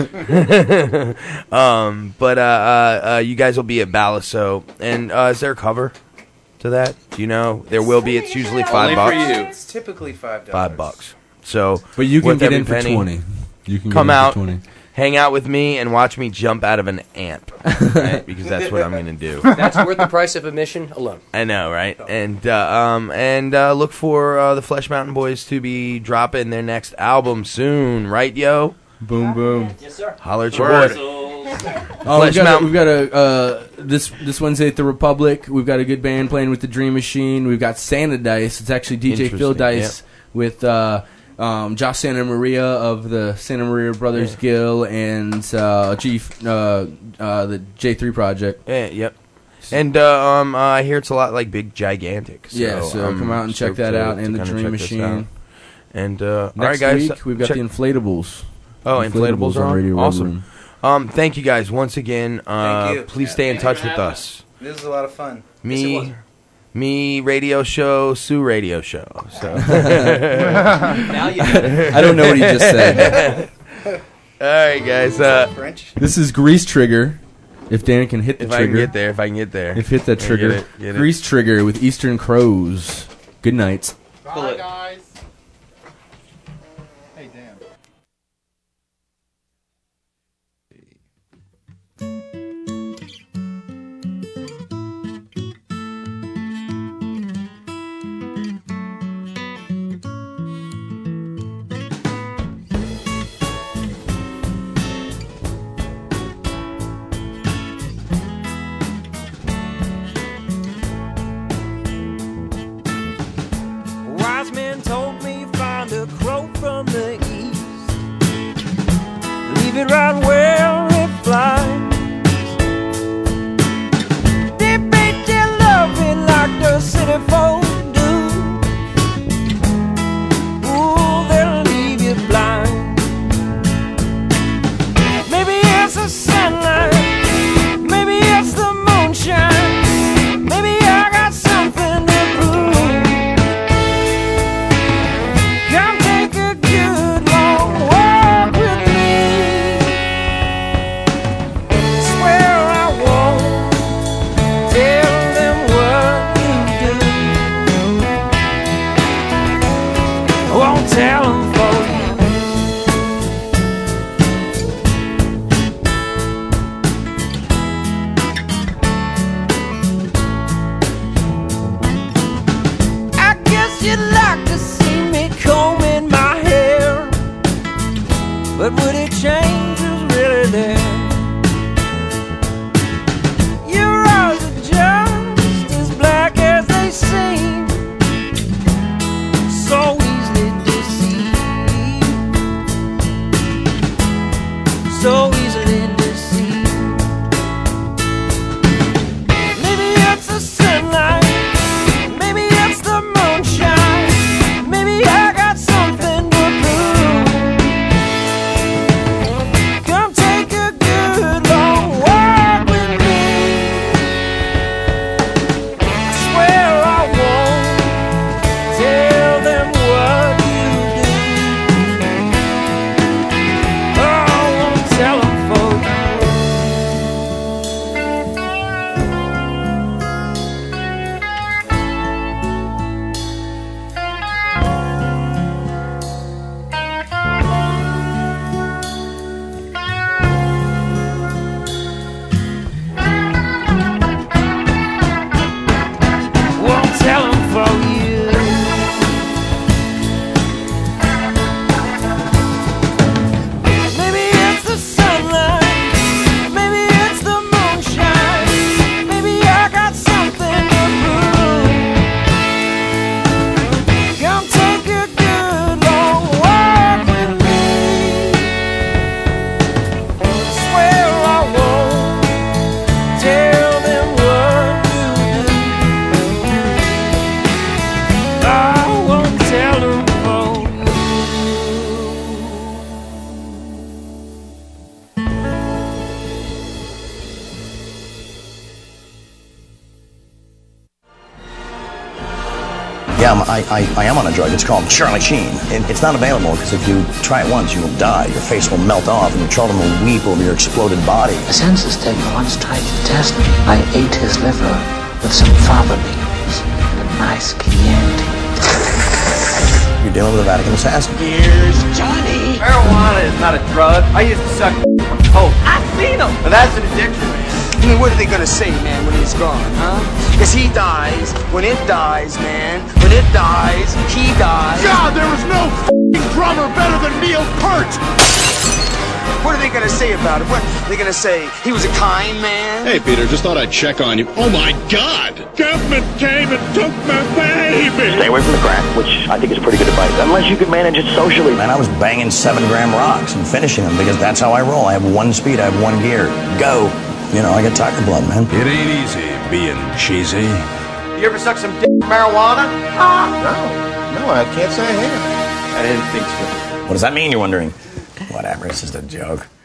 But you guys will be at Balasso. And is there a cover to that? Do you know? There will be. It's usually $5. Only for you. It's typically $5. $5. So, But you can with get every in for penny, 20. You can come get in out, for 20. hang out with me, and watch me jump out of an amp. Right? Because that's what I'm going to do. That's worth the price of admission alone. I know, right? And look for the Flesh Mountain Boys to be dropping their next album soon, right, yo? Boom, boom. Yes, sir. Holler at your Word. boy. Oh, Flesh we've got a this Wednesday at the Republic. We've got a good band playing with the Dream Machine. We've got Santa Dice. It's actually DJ Phil Interesting, Dice with Josh Santa Maria of the Santa Maria Brothers Guild and the J3 Project. Yeah, yep. And I hear it's a lot like Big Gigantic. So So I'm come out and check stoked that to- out. to And the kinda Dream check this Machine. out. And all Next right, guys. week we've got the inflatables. Oh, inflatables are on. Radio Awesome. Room. Thank you guys once again. Thank you. Please stay in touch with us. This is a lot of fun. Yes, it was. Me radio show, Sue radio show. So Now you do it. I don't know what he just said. All right, guys. French? This is Grease Trigger. If Dan can hit the If trigger. if I can get there. If hit that Yeah, trigger. get it. Grease Trigger with Eastern Crows. Good night. Bye, guys. Hey, Dan. Wise men told me find a crow from the east, leave it right where it flies. They bait their love in like the city folk do. Ooh, they'll leave you blind. Maybe it's the sunlight, maybe it's the moonshine, maybe I got something to prove. Come take a good long walk with me. Swear I won't tell them what you do. I won't tell them for you. I guess you'd like to see me combing my hair, but would it change who's really there? Your eyes are just as black as they seem, so easily deceived, so easily deceived. Maybe it's the sunlight, maybe it's the moonshine, maybe I got something to prove. Come take a good long walk with me. I swear I won't tell them what you do. Oh, I won't tell them for you. Won't tell them for you. Maybe it's the sunlight, maybe it's the moonshine, maybe I got something to prove. Come take a good long walk with me. Swear I won't tell them what you do. I won't tell them for you. Yeah, I am on a drug. It's called Charlie Sheen. It's not available because if you try it once, you will die. Your face will melt off and your children will weep over your exploded body. A census taker once tried to test me. I ate his liver with some fava beans and a nice Chianti. You're dealing with a Vatican assassin. Here's Johnny. Marijuana is not a drug. I used to suck coke. I've seen them. But that's an addiction, man. I mean, what are they gonna say, man, when he's gone, huh? Because he dies, when it dies, man. When it dies, he dies. God, there is no f***ing drummer better than Neil Peart! What are they gonna say about it? What are they gonna say? He was a kind man? Hey, Peter, just thought I'd check on you. Oh, my God! Government came and took my baby! Stay away from the crack, which I think is pretty good advice, unless you can manage it socially. Man, I was banging 7-gram rocks and finishing them because that's how I roll. I have one speed, I have one gear. Go! You know, I got tiger blood, man. It ain't easy being cheesy. You ever suck some marijuana? No, I can't say I have. I didn't think so. What does that mean, you're wondering? Whatever, it's just a joke.